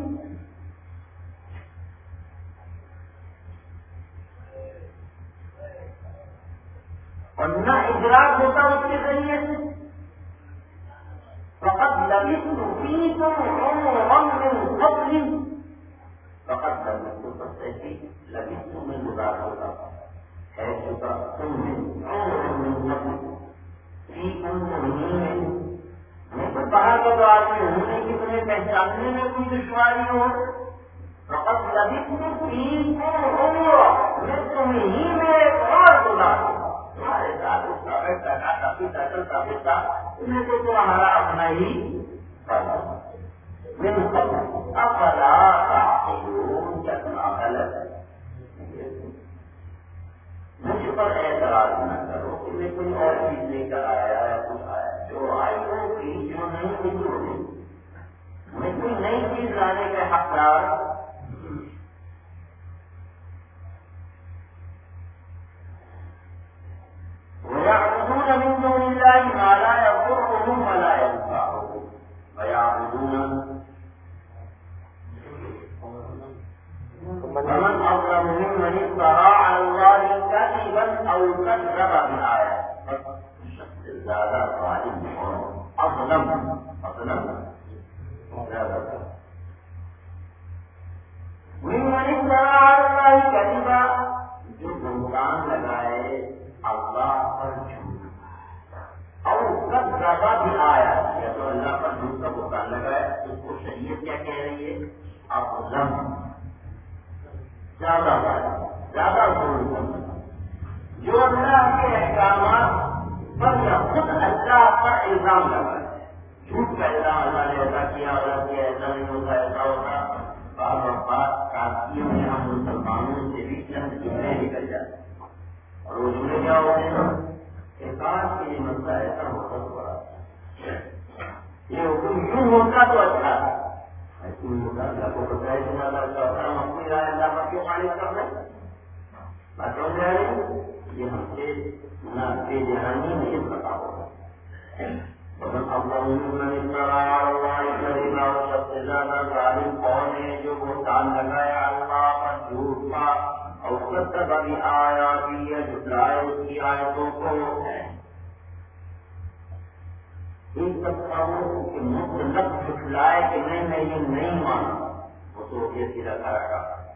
اور نہ ادراک ہوتا اس کے ذریعے سے. فقط لبثت فيكم عمرا من قبل فقط لبثت فسيتي لبثت من مدافعة ہے چکا تم نے عمرا من قبل فيكم تمہیں میں تو کہا کہ تو آدمی ہونے کی تمہیں پہچاننے میں کوئی دشواری ہو. فقط لبثت فيكم عمرا میں تمہیں میں ایک اور گزار تمہارے ساتھ اس کا بیٹا کھاتا پیتا چلتا پھرتا تمہیں تو تمہارا اپنا ہی من قبل افلا تعقلون کتنا غلط ہے. مجھ پر اعتراض نہ کرو کہ میں کوئی اور چیز لے کر آیا ہے کچھ آیا جو آئی ہو کی جو نہیں ہوئی ہو نہیں میں کوئی نئی چیز لانے کے حقدار وَيَعْبُدُونَ مِن دُونِ اللَّهِ مَا لَا يَضُرُّهُمْ وَلَا يَنفَعُهُمْ وَيَعْبُدُونَ فَمَنْ أَظْلَمُ مِمَّنِ افْتَرَىٰ عَلَى اللَّهِ كَذِبًا أَوْ كَذَّبَ بِآيَاتِهِ الشخص زیادہ ظالم اور اظلم اظلم زیادہ مِمَّنِ افْتَرَىٰ عَلَى اللَّهِ كَذِبًا جو بہتان لگائے اللہ پر جھوٹ اور کذب بآیات یا تو اللہ پر جھوٹ کا بہتان لگائے اس کو شریعت کیا کہہ رہی ہے اظلم زیادہ زیادہ ظلم کرنا. جو اللہ کے احکامات پر یا خود اللہ پر الزام لگائے جھوٹ کا الزام اللہ نے ایسا کیا اللہ کیا ایسا نہیں ہوتا ایسا ہوتا بعض اوقات کافیوں میں ہم مسلمانوں سے بھی چند چیزیں نکل جاتے اور وہ جملے کیا ہوتے ہیں کہ کاش کے لیے مسئلہ ایسا ہوتا تو بڑا یہ حکم یوں ہوتا تو اچھا تھا ایسے نہیں ہوتا اللہ کو بتائے کہ اللہ کا حکم اپنی رائے اللہ پر کیوں خارج کر رہے بات سمجھ جا رہی یہ ہم سے نہ بے دہانی نہیں پتا ہوگا. سب سے زیادہ ظالم کون ہے جو بہتان لگایا اللہ پر جھوٹ کا اور کبھی آیا بھی ہے جھٹلائے اس کی آیتوں کو ان سب کاموں کے مطلق جھٹلائے کہ میں میں یہ نہیں مانا وہ تو یہ سیدھا کرا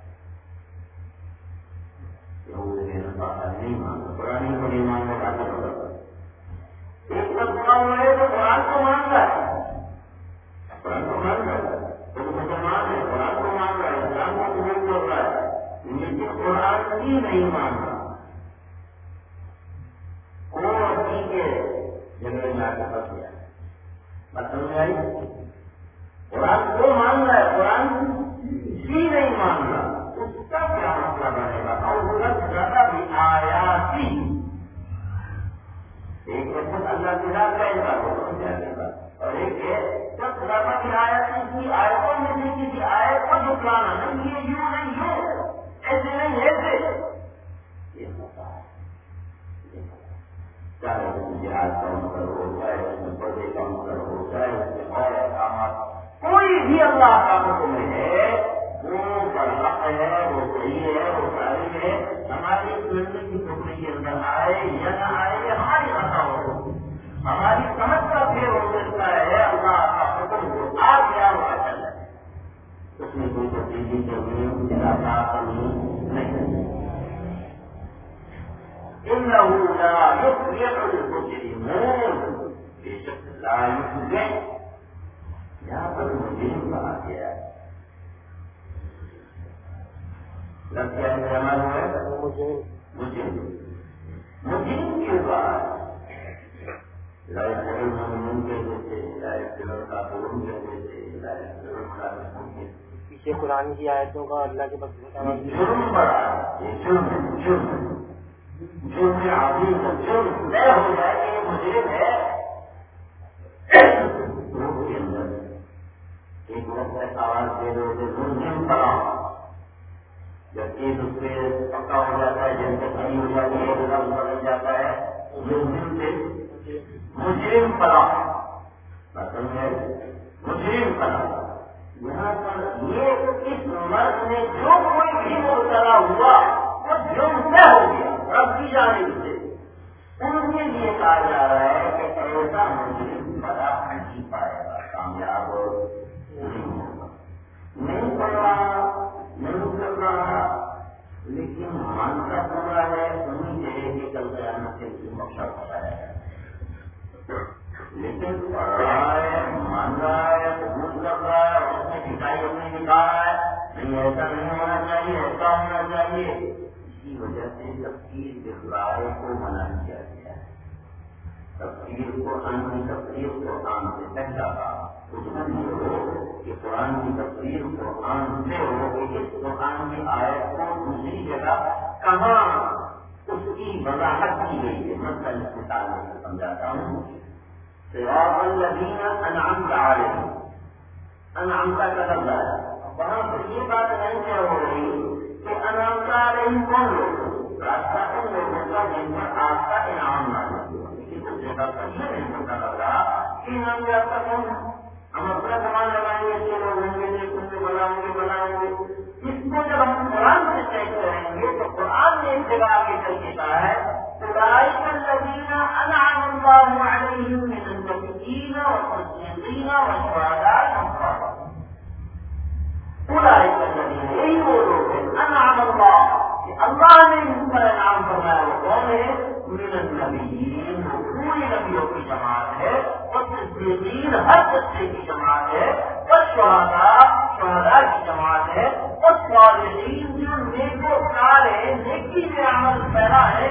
نہیں مانتا پرانی کو نہیں ماننے کا ایک سب کام ہے تو قرآن کو مان رہا ہے قرآن کو مان رہا ہے تو مسلمان ہے قرآن کو مان رہا ہے اسلام کو قبول کر رہا ہے لیکن قرآن کی نہیں مان رہا اور ٹھیک ہے جنگل میں آ کے پھنس گیا بات سمجھ آئی قرآن کو مان رہا ہے قرآن کی نہیں مان رہا اس کا کیا مسئلہ بنے گا اور زیادہ بھی آیا تھی ایک وقت اللہ کی رات کا انکار ہوگا اور ایک ہے جب زیادہ بھی آیا تھی کی آیتوں میں سے کسی آیت کو جھٹلانا نہیں یہ یوں نہیں یوں ایسے نہیں ایسے یہ مسئلہ ہے چاہے اس میں جہاد کا مقرر ہو چاہے اس میں پردے کا مقرر ہو چاہے اس میں اور احکامات کوئی بھی اللہ کا حکم ہے وہ برحق ہے وہ صحیح ہے وہ صحیح ہے ہماری زندگی کی ٹوکری کے اندر آئے یا نہ آئے یہ ہماری خطا ہو ہماری سمجھ کا پھر ہو سکتا ہے اللہ کا حکم کو آ گیا وہ چل ہے اس میں کوئی تبدیلی کرنی نہیں لا يفلح المجرمون، بے شک لا يفلح یہاں پر مجرم کہا گیا ہے. لفظ کیا استعمال ہوا ہے؟ مجرم. مجرم کے بعد لا يفلح المؤمنون کہتے تھے، لا يفلح الكافرون کہتے تھے، لا يفلح المنافقون کہتے تھے. پیچھے قرآن کی آیتوں کا اللہ کے بس جرم بڑا ہے، یہ جرم جرم جرم عظیم ہے. جرم طے ہو جائے کہ یہ مجرم ہے. روح کے اندر ایک وقت آواز دے رہے تھے مجرم پڑا، جب ایک اس پہ پکا ہو جاتا ہے، جیسے کھڑی ہو جاتی ہے، لفظ بدل جاتا ہے مجرم سے مجرم پڑا. مطلب ہے مجرم پڑا. یہاں پر یہ اس مرد میں جو کوئی بھی مبتلا ہوا وہ جرم طے ہو گیا رب کی جانب سے. ان کے لیے کہا جا رہا ہے کہ ایسا مجرم بڑا نہیں پائے گا، کامیاب نہیں ہوگا. نہیں پڑھ رہا نہیں کر رہا لیکن من کا پورا ہے، انہیں چہرے کے کل قیامت سے اس مقصد ہوتا ہے. لیکن پڑھ رہا ہے، مان رہا ہے، قبول کر رہا ہے، اور اس نے کٹائی اپنی دکھا رہا ہے نہیں ایسا نہیں ہونا چاہیے، ایسا ہونا چاہیے. اسی وجہ سے تفسیر کے رائے کو منع کیا گیا ہے. تفسیر قرآن کی تفسیر قرآن سے پہلا تھا. اس میں یہ ہو کہ قرآن کی تفسیر قرآن سے ہو کہ اس قرآن کی آیت کو دوسری جگہ کہاں اس کی وضاحت کی گئی ہے. مثلاً اس مثال میں سمجھاتا ہوں. صراط الذین انعمت علیہم، انعمت کا لفظ ہے. وہاں پر یہ بات نہیں کیا ہو رہی کہ انعمت علیہم کون لوگ، راستہ ان لوگوں کا جن پر آپ کا انعام نہ ہو. لیکن اس جگہ پر یہ نہیں پتا لگ رہا کہ انعام یافتہ کون ہے. ہم اپنا سامان لگائیں گے کہ لوگ ہوں گے دیکھیں گے بنائیں گے بنائیں گے. اس کو جب ہم قرآن سے چیک کریں گے تو قرآن نے ایک جگہ آگے چل کے کہا ہے أولئك الذين أنعم الله عليهم من النبيين والصديقين والشهداء والصالحين. أولئك الذين یہی وہ لوگ ہیں أنعم الله کہ اللہ نے ان پر انعام فرمایا. وہ کون ہے؟ من النبیین، وہ پوری نبیوں کی جماعت ہے. والصدیقین، ہر سچے کی جماعت ہے. والشهداء، شہداء کی جماعت ہے. والصالحین، جو نیکوکار ہیں، نیکی میں عمل پیرا ہے.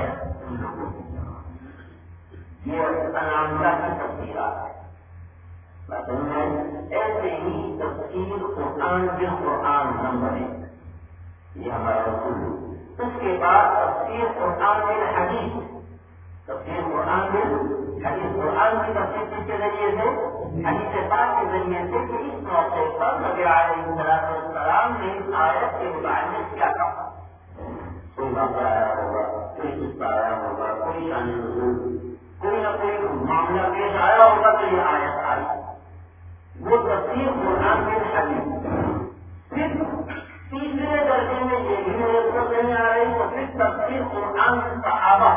یہ انعامتا کی تفصیلات ہے. ایسے ہی تفصیل قرآن جس قرآن نمبر ایک، یہ ہمارا رسول. اس کے بعد تفسیر قرآن میں حدیث، تفسیر قرآن میں حدیث. قرآن کی تفسیر کس کے ذریعے سے؟ حدیث پاک کے ذریعے سے. کہ اس موقع پر نبی علیہ السلام نے اس آیت کے متعلق کیا کہا. کوئی واقعہ آیا ہوگا، کوئی قصہ آیا ہوگا، کوئی شان نزول، کوئی نہ کوئی معاملہ پیش آیا ہوگا تو یہ آیت آئی. وہ تفسیر قرآن میں حدیث. پھر تیسرے درجے میں یہ بھی ضرورت نہیں آ رہی تو پھر تفسیر قرآن صحابہ.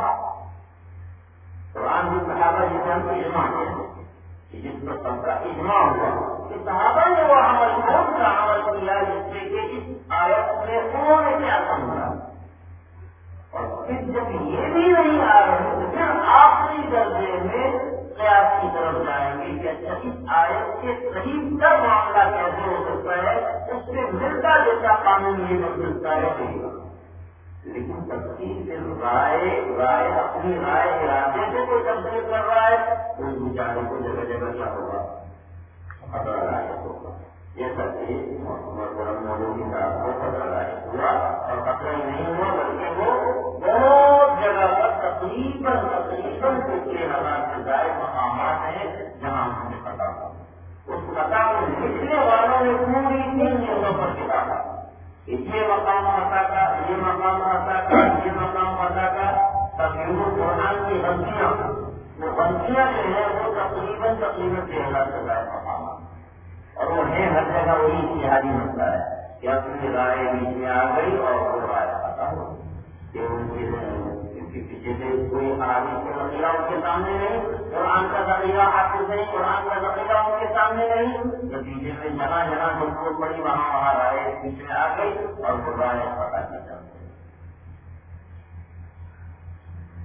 قرآن کی صحابہ جسے ہم اجماع کہتے ہیں، جس پر سب کا اجماع ہوا کہ صحابہ نے وہ عمل کون سا عمل کیا جس سے کہ اس آیت میں انہوں نے کیا سمجھا. اور پھر جب یہ بھی نہیں آ رہے تو پھر آخری درجے میں قیاس کی طرف جائیں گے کہ اچھا اس آیت کے صحیح تر معاملہ کیسے ہو سکتا ہے، اس سے ملتا جیسا قانون یہ بن سکتا ہے. لیکن تفصیل سے رائے رائے اپنی رائے ارادے سے کوئی تبدیل کر رہا ہے اس بیچارے کو جگہ جگہ کیا ہوگا، خطرہ رائے ہوگا. جیسا کہ مولوی صاحب کو خطرہ رائے ہوا، اور خطرہ ہی نہیں ہوا بلکہ وہ بہت جگہ پر تقریباً تقریباً چھ ہزار سے زائد مقامات ہیں جہاں ہم نے خطا ہوا. اس خطا کو لکھنے والوں نے پوری تین جگہوں پر کتابا کہ یہ مقام خطا کا، یہ مقام خطا کا، یہ مقام خطا کا. تاکہ وہ قرآن کی غلطیاں، وہ غلطیاں جو ہے وہ تقریباً تقریباً چھ ہزار سے زائد مقامات، اور وہ ہے ہر جگہ وہی اتحادی مسئلہ ہے کہ اپنی رائے بیچ میں آ گئی اور وہ رائے خطا ہو کہ ان کے پیچھے سے کوئی حدیث کا ذخیرہ ان کے سامنے نہیں، قرآن کا ذخیرہ حافظ نہیں، قرآن کا ذخیرہ ان کے سامنے نہیں. نتیجے میں جہاں جہاں ضرورت پڑی وہاں وہاں رائے بیچ میں آ گئی اور وہ رائے خطا کی جاتی ہے.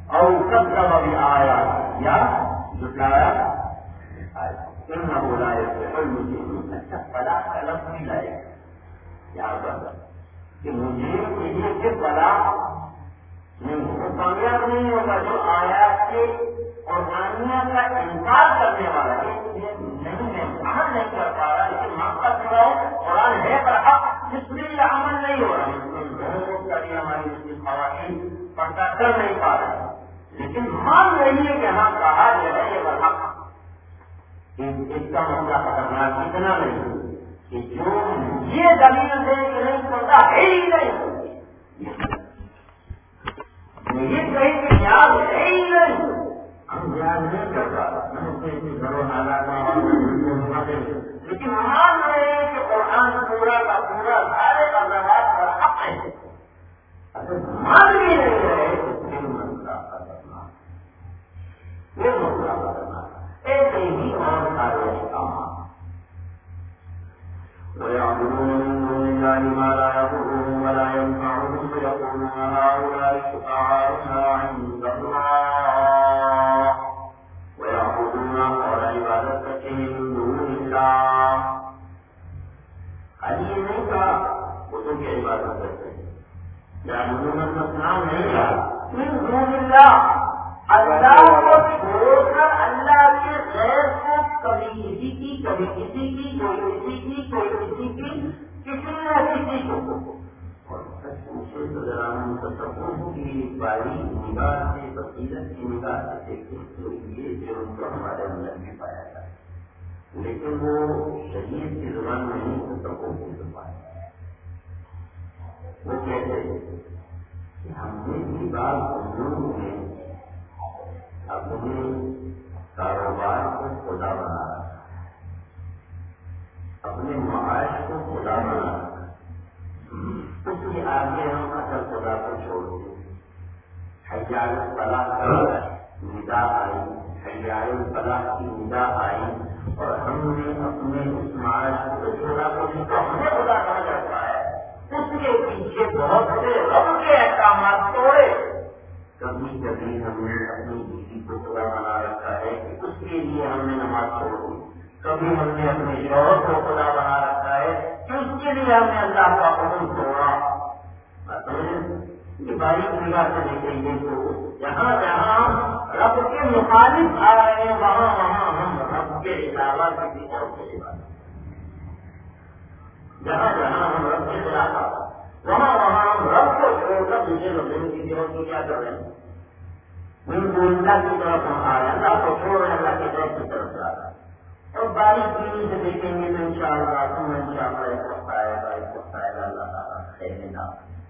اور كذب بآيات یا جھٹلایا انه لا يفلح المجرمون. اچھا فلاح کا لفظ نہیں لائے یہاں پر کہ مجھے یہ کہ فلاح نہیں وہ کامیاب نہیں ہوگا جو آیات کے قرآنیہ کا انکار کرنے والا ہے. نہیں میں عمل نہیں کر پا رہا لیکن مقصد ہو رہا ہے قرآن ہے پر حق جس لیے یہ عمل نہیں ہو رہا. ہماری مسلم خواتین پڑھتا کر نہیں پا رہے لیکن مان رہی ہے کہ ہاں کہا جو ہے یہ برحق. اس کا مسئلہ خطرناک اتنا نہیں کہ جو یہ دلیل دے کہ نہیں سنتا ہے ہی نہیں, یہ کہیں کہ یاد ہے ہی نہیں, ہم یاد نہیں کر پا لیکن مان رہے ہیں کہ قرآن پورا کا پورا سارے اندرات پر حق ہے. اگر مان بھی نہیں رہے تو پھر مسئلہ خطرناک, یہ مسئلہ خطرناک ایسے ہی اور سارے احکامات. وَيَعْبُدُونَ مِن دُونِ اللَّهِ مَا لَا يَضُرُّهُمْ وَلَا يَنفَعُهُمْ وَيَقُولُونَ هَٰؤُلَاءِ شُفَعَاؤُنَا عِندَ اللَّهِ وَيَعْبُدُونَ اور عبادت کرتے ہیں من دون اللہ. خالی یہ نہیں کہا بتوں کی عبادت کرتے ہیں یعبدون الأصنام نہیں کہا من دون اللہ. اللہ کو چھوڑ کر اللہ کے غیر کو کبھی کسی کی کبھی کسی کی کوئی کسی کی کوئی کسی کی کسی نہ کسی کو. اور سچ پوچھے تو ذرا ہم تصور کی باری نگاہ سے بصیرت کی نگاہ سے دیکھیں تو یہ جرم تو ہمارے اندر بھی پایا جاتا ہے لیکن وہ شریعت کی زبان میں نہیں تصور کی زبان ہے. وہ کہتے ہیں کہ ہم نے بھی بعض امور میں اپنے کاروبار کو خدا بنا رکھا, اپنے معاش کو خدا بنا رکھا, اس کے آگے ہم اصل خدا کو چھوڑ دیں. حیال الفلاح کا ندا آئی, حیال الفلاح کی ندا آئی اور ہم نے اپنے اس معاش کو چھوڑا تو جس کو ہمیں خدا کہا جاتا ہے اس کے پیچھے بہت سے رب کے احکامات توڑے. کبھی کبھی ہم نے اپنی بیوی کو خدا بنا رکھا ہے کہ اس کے لیے ہم نے نماز چھوڑ دی. کبھی ہم نے اپنے شوہر کو خدا بنا رکھا ہے کہ اس کے لیے ہم نے اللہ کا حکم توڑا. یہ باریک نگاہ سے دیکھیں گے تو جہاں جہاں رب کے مخالف آ رہے ہیں وہاں وہاں ہم رب کے علاوہ کسی اور کے عبادت, جہاں جہاں ہم رب کے خلاف آ وہاں وہاں ہم رب کو چھوڑ کر دوسرے لوگوں کی طرف کو کیا کر رہے ہیں من دون اللہ کی طرف ہم آ رہے ہیں, اللہ کو چھوڑ رہے ہیں اللہ کی طرف کی طرف جا رہا ہے. اور باریک بینی سے دیکھیں گے تو ان شاء اللہ تم ان شاء اللہ ایک وقت آئے گا ایک وقت آئے گا اللہ تعالیٰ خیر نہ.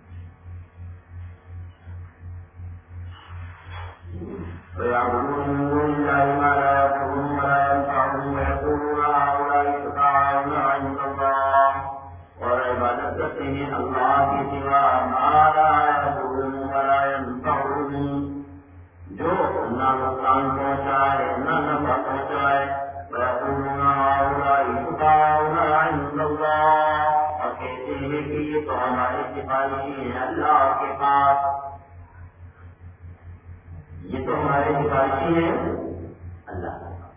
وَيَعْبُدُونَ مِن دُونِ اللَّهِ مَا لَا يَضُرُّهُمْ وَلَا يَنفَعُهُمْ وَيَقُولُونَ هَٰؤُلَاءِ شُفَعَاؤُنَا عِندَ اللَّهِ اور عبادت کرتے ہیں اللہ کے سوا ما لا يضرهم ولا ينفعهم جو نہ نقصان پہنچائے نہ نفع پہنچائے. وَيَقُولُونَ هَٰؤُلَاءِ شُفَعَاؤُنَا عِندَ اللَّهِ اور کہتے ہیں کہ یہ تو ہمارے سفارشی ہیں اللہ کے پاس, یہ تو ہمارے سفارشی ہیں اللہ کے پاس.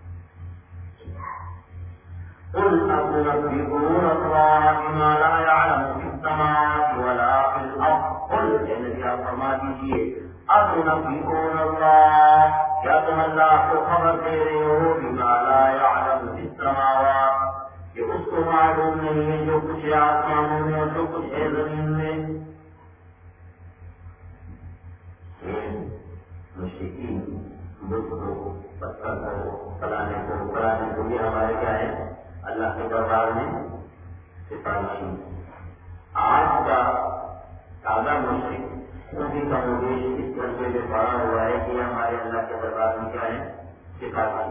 قل أتنبئون الله بما لا يعلم في السماوات ولا في الأرض. قل اے نبی آپ فرما دیجیے أتنبئون الله کیا تم اللہ کو خبر دے رہے ہو بما لا يعلم في السماوات کہ اس کو معلوم نہیں ہے جو کچھ ہے آسمانوں میں اور جو کچھ ہے زمین میں. مشرکین بت کو پتھر کو پلانے کو پلانے کو یہ ہمارے کیا ہے اللہ کے دربار میں سفارشی. آج کا تازہ مشرک اسی کا مویش اس درجے میں پڑا ہوا ہے کہ ہمارے اللہ کے دربار میں کیا ہے سفارشی.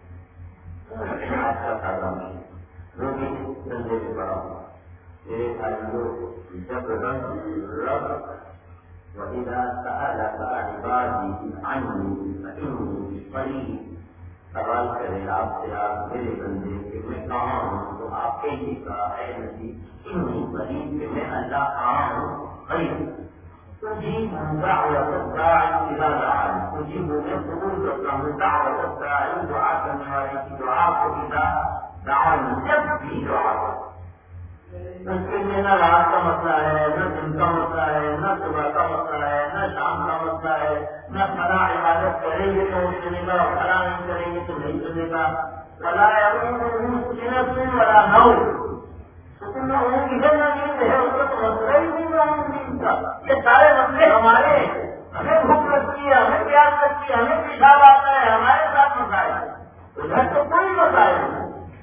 آج کا تازہ مشرک وہ بھی اس درجے میں پڑا ہوا میرے خیال میں جب رب رب وَإِذَا سَأَلَكَ عِبَادِي عَنِّي فَإِنِّي قَرِيبٌ سوال کرے آپ سے آپ میرے بندے کہ میں کہاں ہوں تو آپ کہیں کہا ہے نبی انی قریب کہ میں اللہ کہاں ہوں قریب. تو تجيب دعوة الداعي إذا دعاني تجيب قبول دعوة الداعي دعاء النبي دعاء إذا دعاني جب بھی دعا اس کے لیے نہ رات کا مسئلہ ہے نہ دن کا مسئلہ ہے نہ صبح کا مسئلہ ہے نہ شام کا مسئلہ ہے نہ فلاں عبادت کریں گے تو سنے گا اور فلاں نہیں کریں گے تو نہیں سنے گا ولا سنت ولا نو سکون ادھر نہ نیند ہے اس کا تو مسئلہ ہی نہیں ہے نیند کا یہ سارے مسئلے ہمارے ہیں ہمیں بھوک لگتی ہے ہمیں پیاس لگتی ہے ہمیں پیشاب آتا ہے ہمارے ساتھ مسائل ادھر تو کوئی مسائل نہیں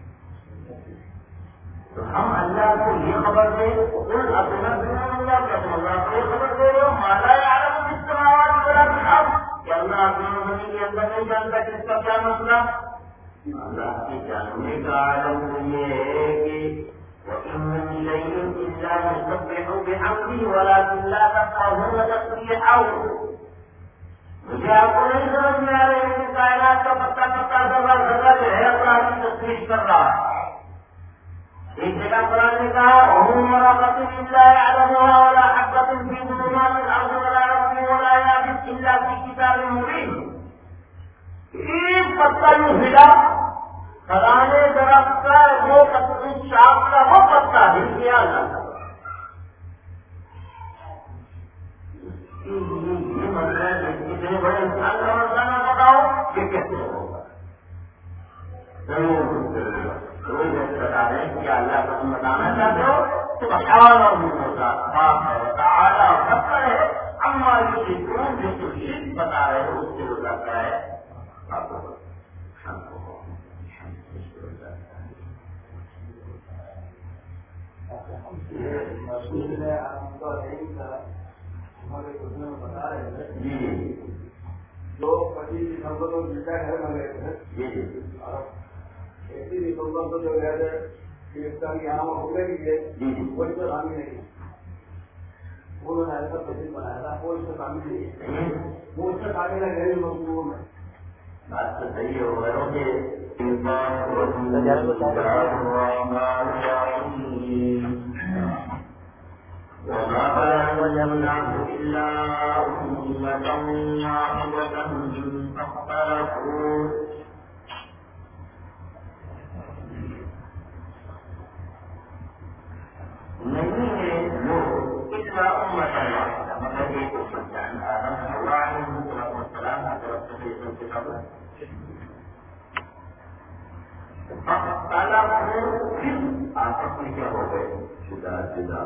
تو ہم اللہ کو یہ خبر دیں اپنا اللہ کا اللہ کو یہ خبر دے رہے ہو مالا عالم استعمال بڑا خراب کہ اللہ اپنے زمین کے اندر نہیں جانتا کہ اس کا کیا مسئلہ اللہ کے جاننے کا عالم یہ ہے کہ وَإِن مِّن شَيْءٍ إِلَّا يُسَبِّحُ بِحَمْدِهِ وَلَٰكِن لَّا تَفْقَهُونَ تَسْبِيحَهُ مجھے آپ کو نہیں سمجھ میں آ رہی کہ کائنات کا پتا پتا ذرہ ذرہ جو ہے اللہ کی تصویر کر رہا ہے ایک جگہ قرآن نے کہا عموم ورقة إلا يعلمها ولا حبة في ظلمات الأرض ولا رطب ولا يابس إلا في كتاب مبين ایک پتا یوں ہلا فلانے درخت کا وہ شاخ کا وہ پتا ہل گیا اللہ یہ مسئلہ ہے اتنے بڑے انسان کا مسئلہ نہ بتاؤ یہ کیسے ہوگا ضرور کوئی بتا رہے کہ اللہ کو تم بتانا چاہتے ہو تو بخار اور ہوتا تعالیٰ اور سب کا ہے ہماری شکروں جو شرک بتا رہے ہو اس سے وہ جاتا ہے جی جو پچیس دسمبر کو گرجا گھر میں گئے تھے جی جی ایسی دسمبر کو جو گئے تھے گرفتار یہاں ہو گئی ہے کوئی تو شامل نہیں انہوں نے ایسا پچیس بنایا تھا کوئی تو شامل نہیں وہ اس سے شامل ہے گھریلو مزدوروں میں بات تو صحیح ہو گئے وما وجدناه إلا أمة واحدة فاختلفوا نہیں ہے وہ إلا أمة واحدة مطلب ایک امت ہے آدم حوا علیہ السلام حضرت سے کتاب فاختلفوا پھر آپس میں کیا ہو گئے جدا جدا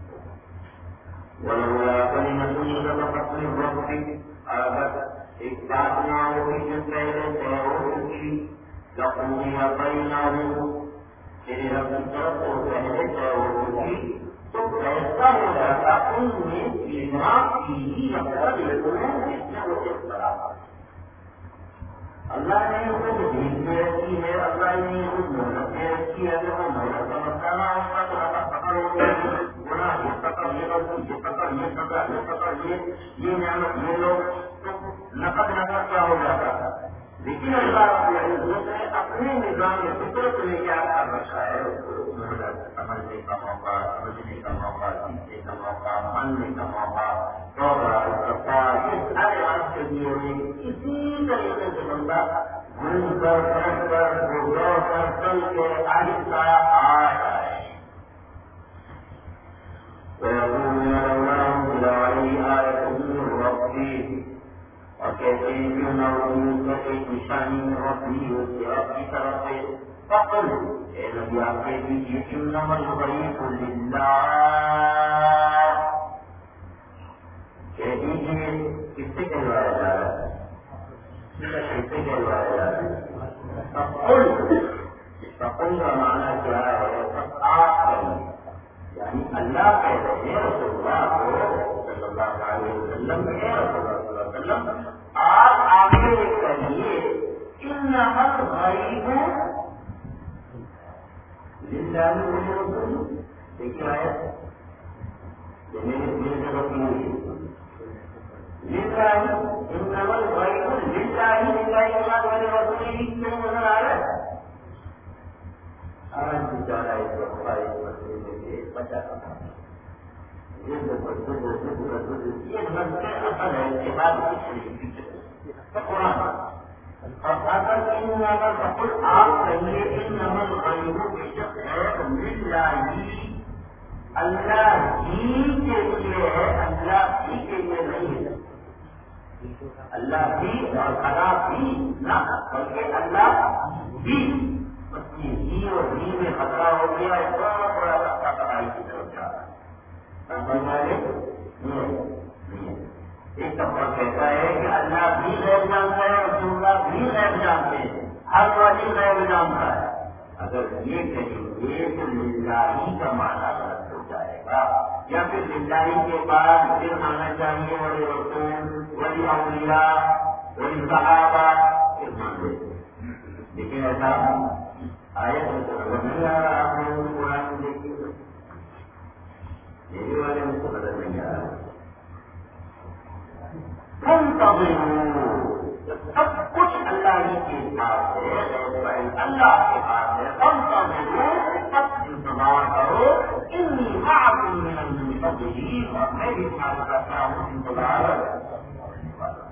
ولولا كلمة سبقت من ربك أبت إثباتنا وفي الخير سيروحك لقضي بينهم تیرے رب کی طرف سے پہلے سيروحك تو ایسا ہو جاتا ان میں سیما کی اکثر لوگوں جس میں وہ اختلاف اللہ نے اس کو دین میں رکھی ہے اللہ نے اس محنت میں رکھی ہے کہ وہ محنت کا مسئلہ نہ ہوگا تو آپ پکڑ ہو گئے گناہ یہ پکڑ یہ لوگ یہ پکڑ یہ پکڑ یہ پکڑ یہ یہ نعمت یہ لوگ تو نقد نقد کیا ہو جاتا تھا لیکن اللہ رب العزت نے اپنے نظام فطرت میں کیا کر رکھا ہے محنت سمجھنے کا موقع سمجھنے کا موقع سیکھنے کا موقع ماننے کا موقع توبہ استغفار یہ سارے آپ کے لیے اسی طریقے سے بندہ گھوم کر بیٹھ کر گزر کر چل کے آہستہ آ جائے ويقولون لولا أنزل عليه آية من ربه وكيف ينظرون كيف نشاني من ربه وسيرة في طرفه فقل إن بيعقيد إنما الغيب لله کہیے کس سے کہلوایا جا رہا ہے کس سے کہلوایا جا رہا ہے فقل فقل کا معنی کیا ہے آپ کہیں یعنی اللہ کہہ رہے ہیں رسول اللہ صلی اللہ علیہ وسلم ہے رسول اللہ صلی اللہ علیہ وسلم آپ آگے کہیے انما الغیب للہ ورسولہ دیکھیے آیت یہ میرے میرے جگہ کی ہوئی للہ انما الغیب للہ للہ ورسولہ کیوں نظر آ رہا ہے آج بیچارہ اس وقت اس مسئلے میں بچا تھا یہ مسئلہ اصل ہے، اس کے بعد کچھ نہیں تو قرآن اور اگر ان نمل خود آپ کہیے ان نمل غیبوں بے شک ہے للہ اللہ ہی کے لیے ہے، اللہ ہی کے لیے نہیں ہے، اللہ بھی اور خدا بھی نہ بلکہ اللہ بھی، بس یہ ہی اور ہی میں خطرہ ہو گیا، بڑا بڑا راستہ کڑائی کی طرف جا رہا ہے۔ ایک طبقہ کہتا ہے کہ اللہ بھی غیب جانتا ہے، رسول اللہ بھی غیب جانتے ہیں، ہر والی غیب جانتا ہے۔ اگر یہ کہیں گے تو للہی کا معنی غلط ہو جائے گا، یا پھر للہی کے بعد پھر آنا چاہیے ولی رسول ولی اولیاء ولی صحابہ پھر مان لے، لیکن ایسا آیت میں تو نظر نہیں آ رہا۔ آپ لوگوں کو قرآن میں دیکھیے میرے والے مجھ کو نظر نہیں آ رہا۔ سب کچھ اللہ ہی کے پاس ہے، اللہ کے پاس ہے، سب کا سب انتظار کرو، انی معکم من المنتظرین، اور میں بھی تمہارے ساتھ ہوں انتظار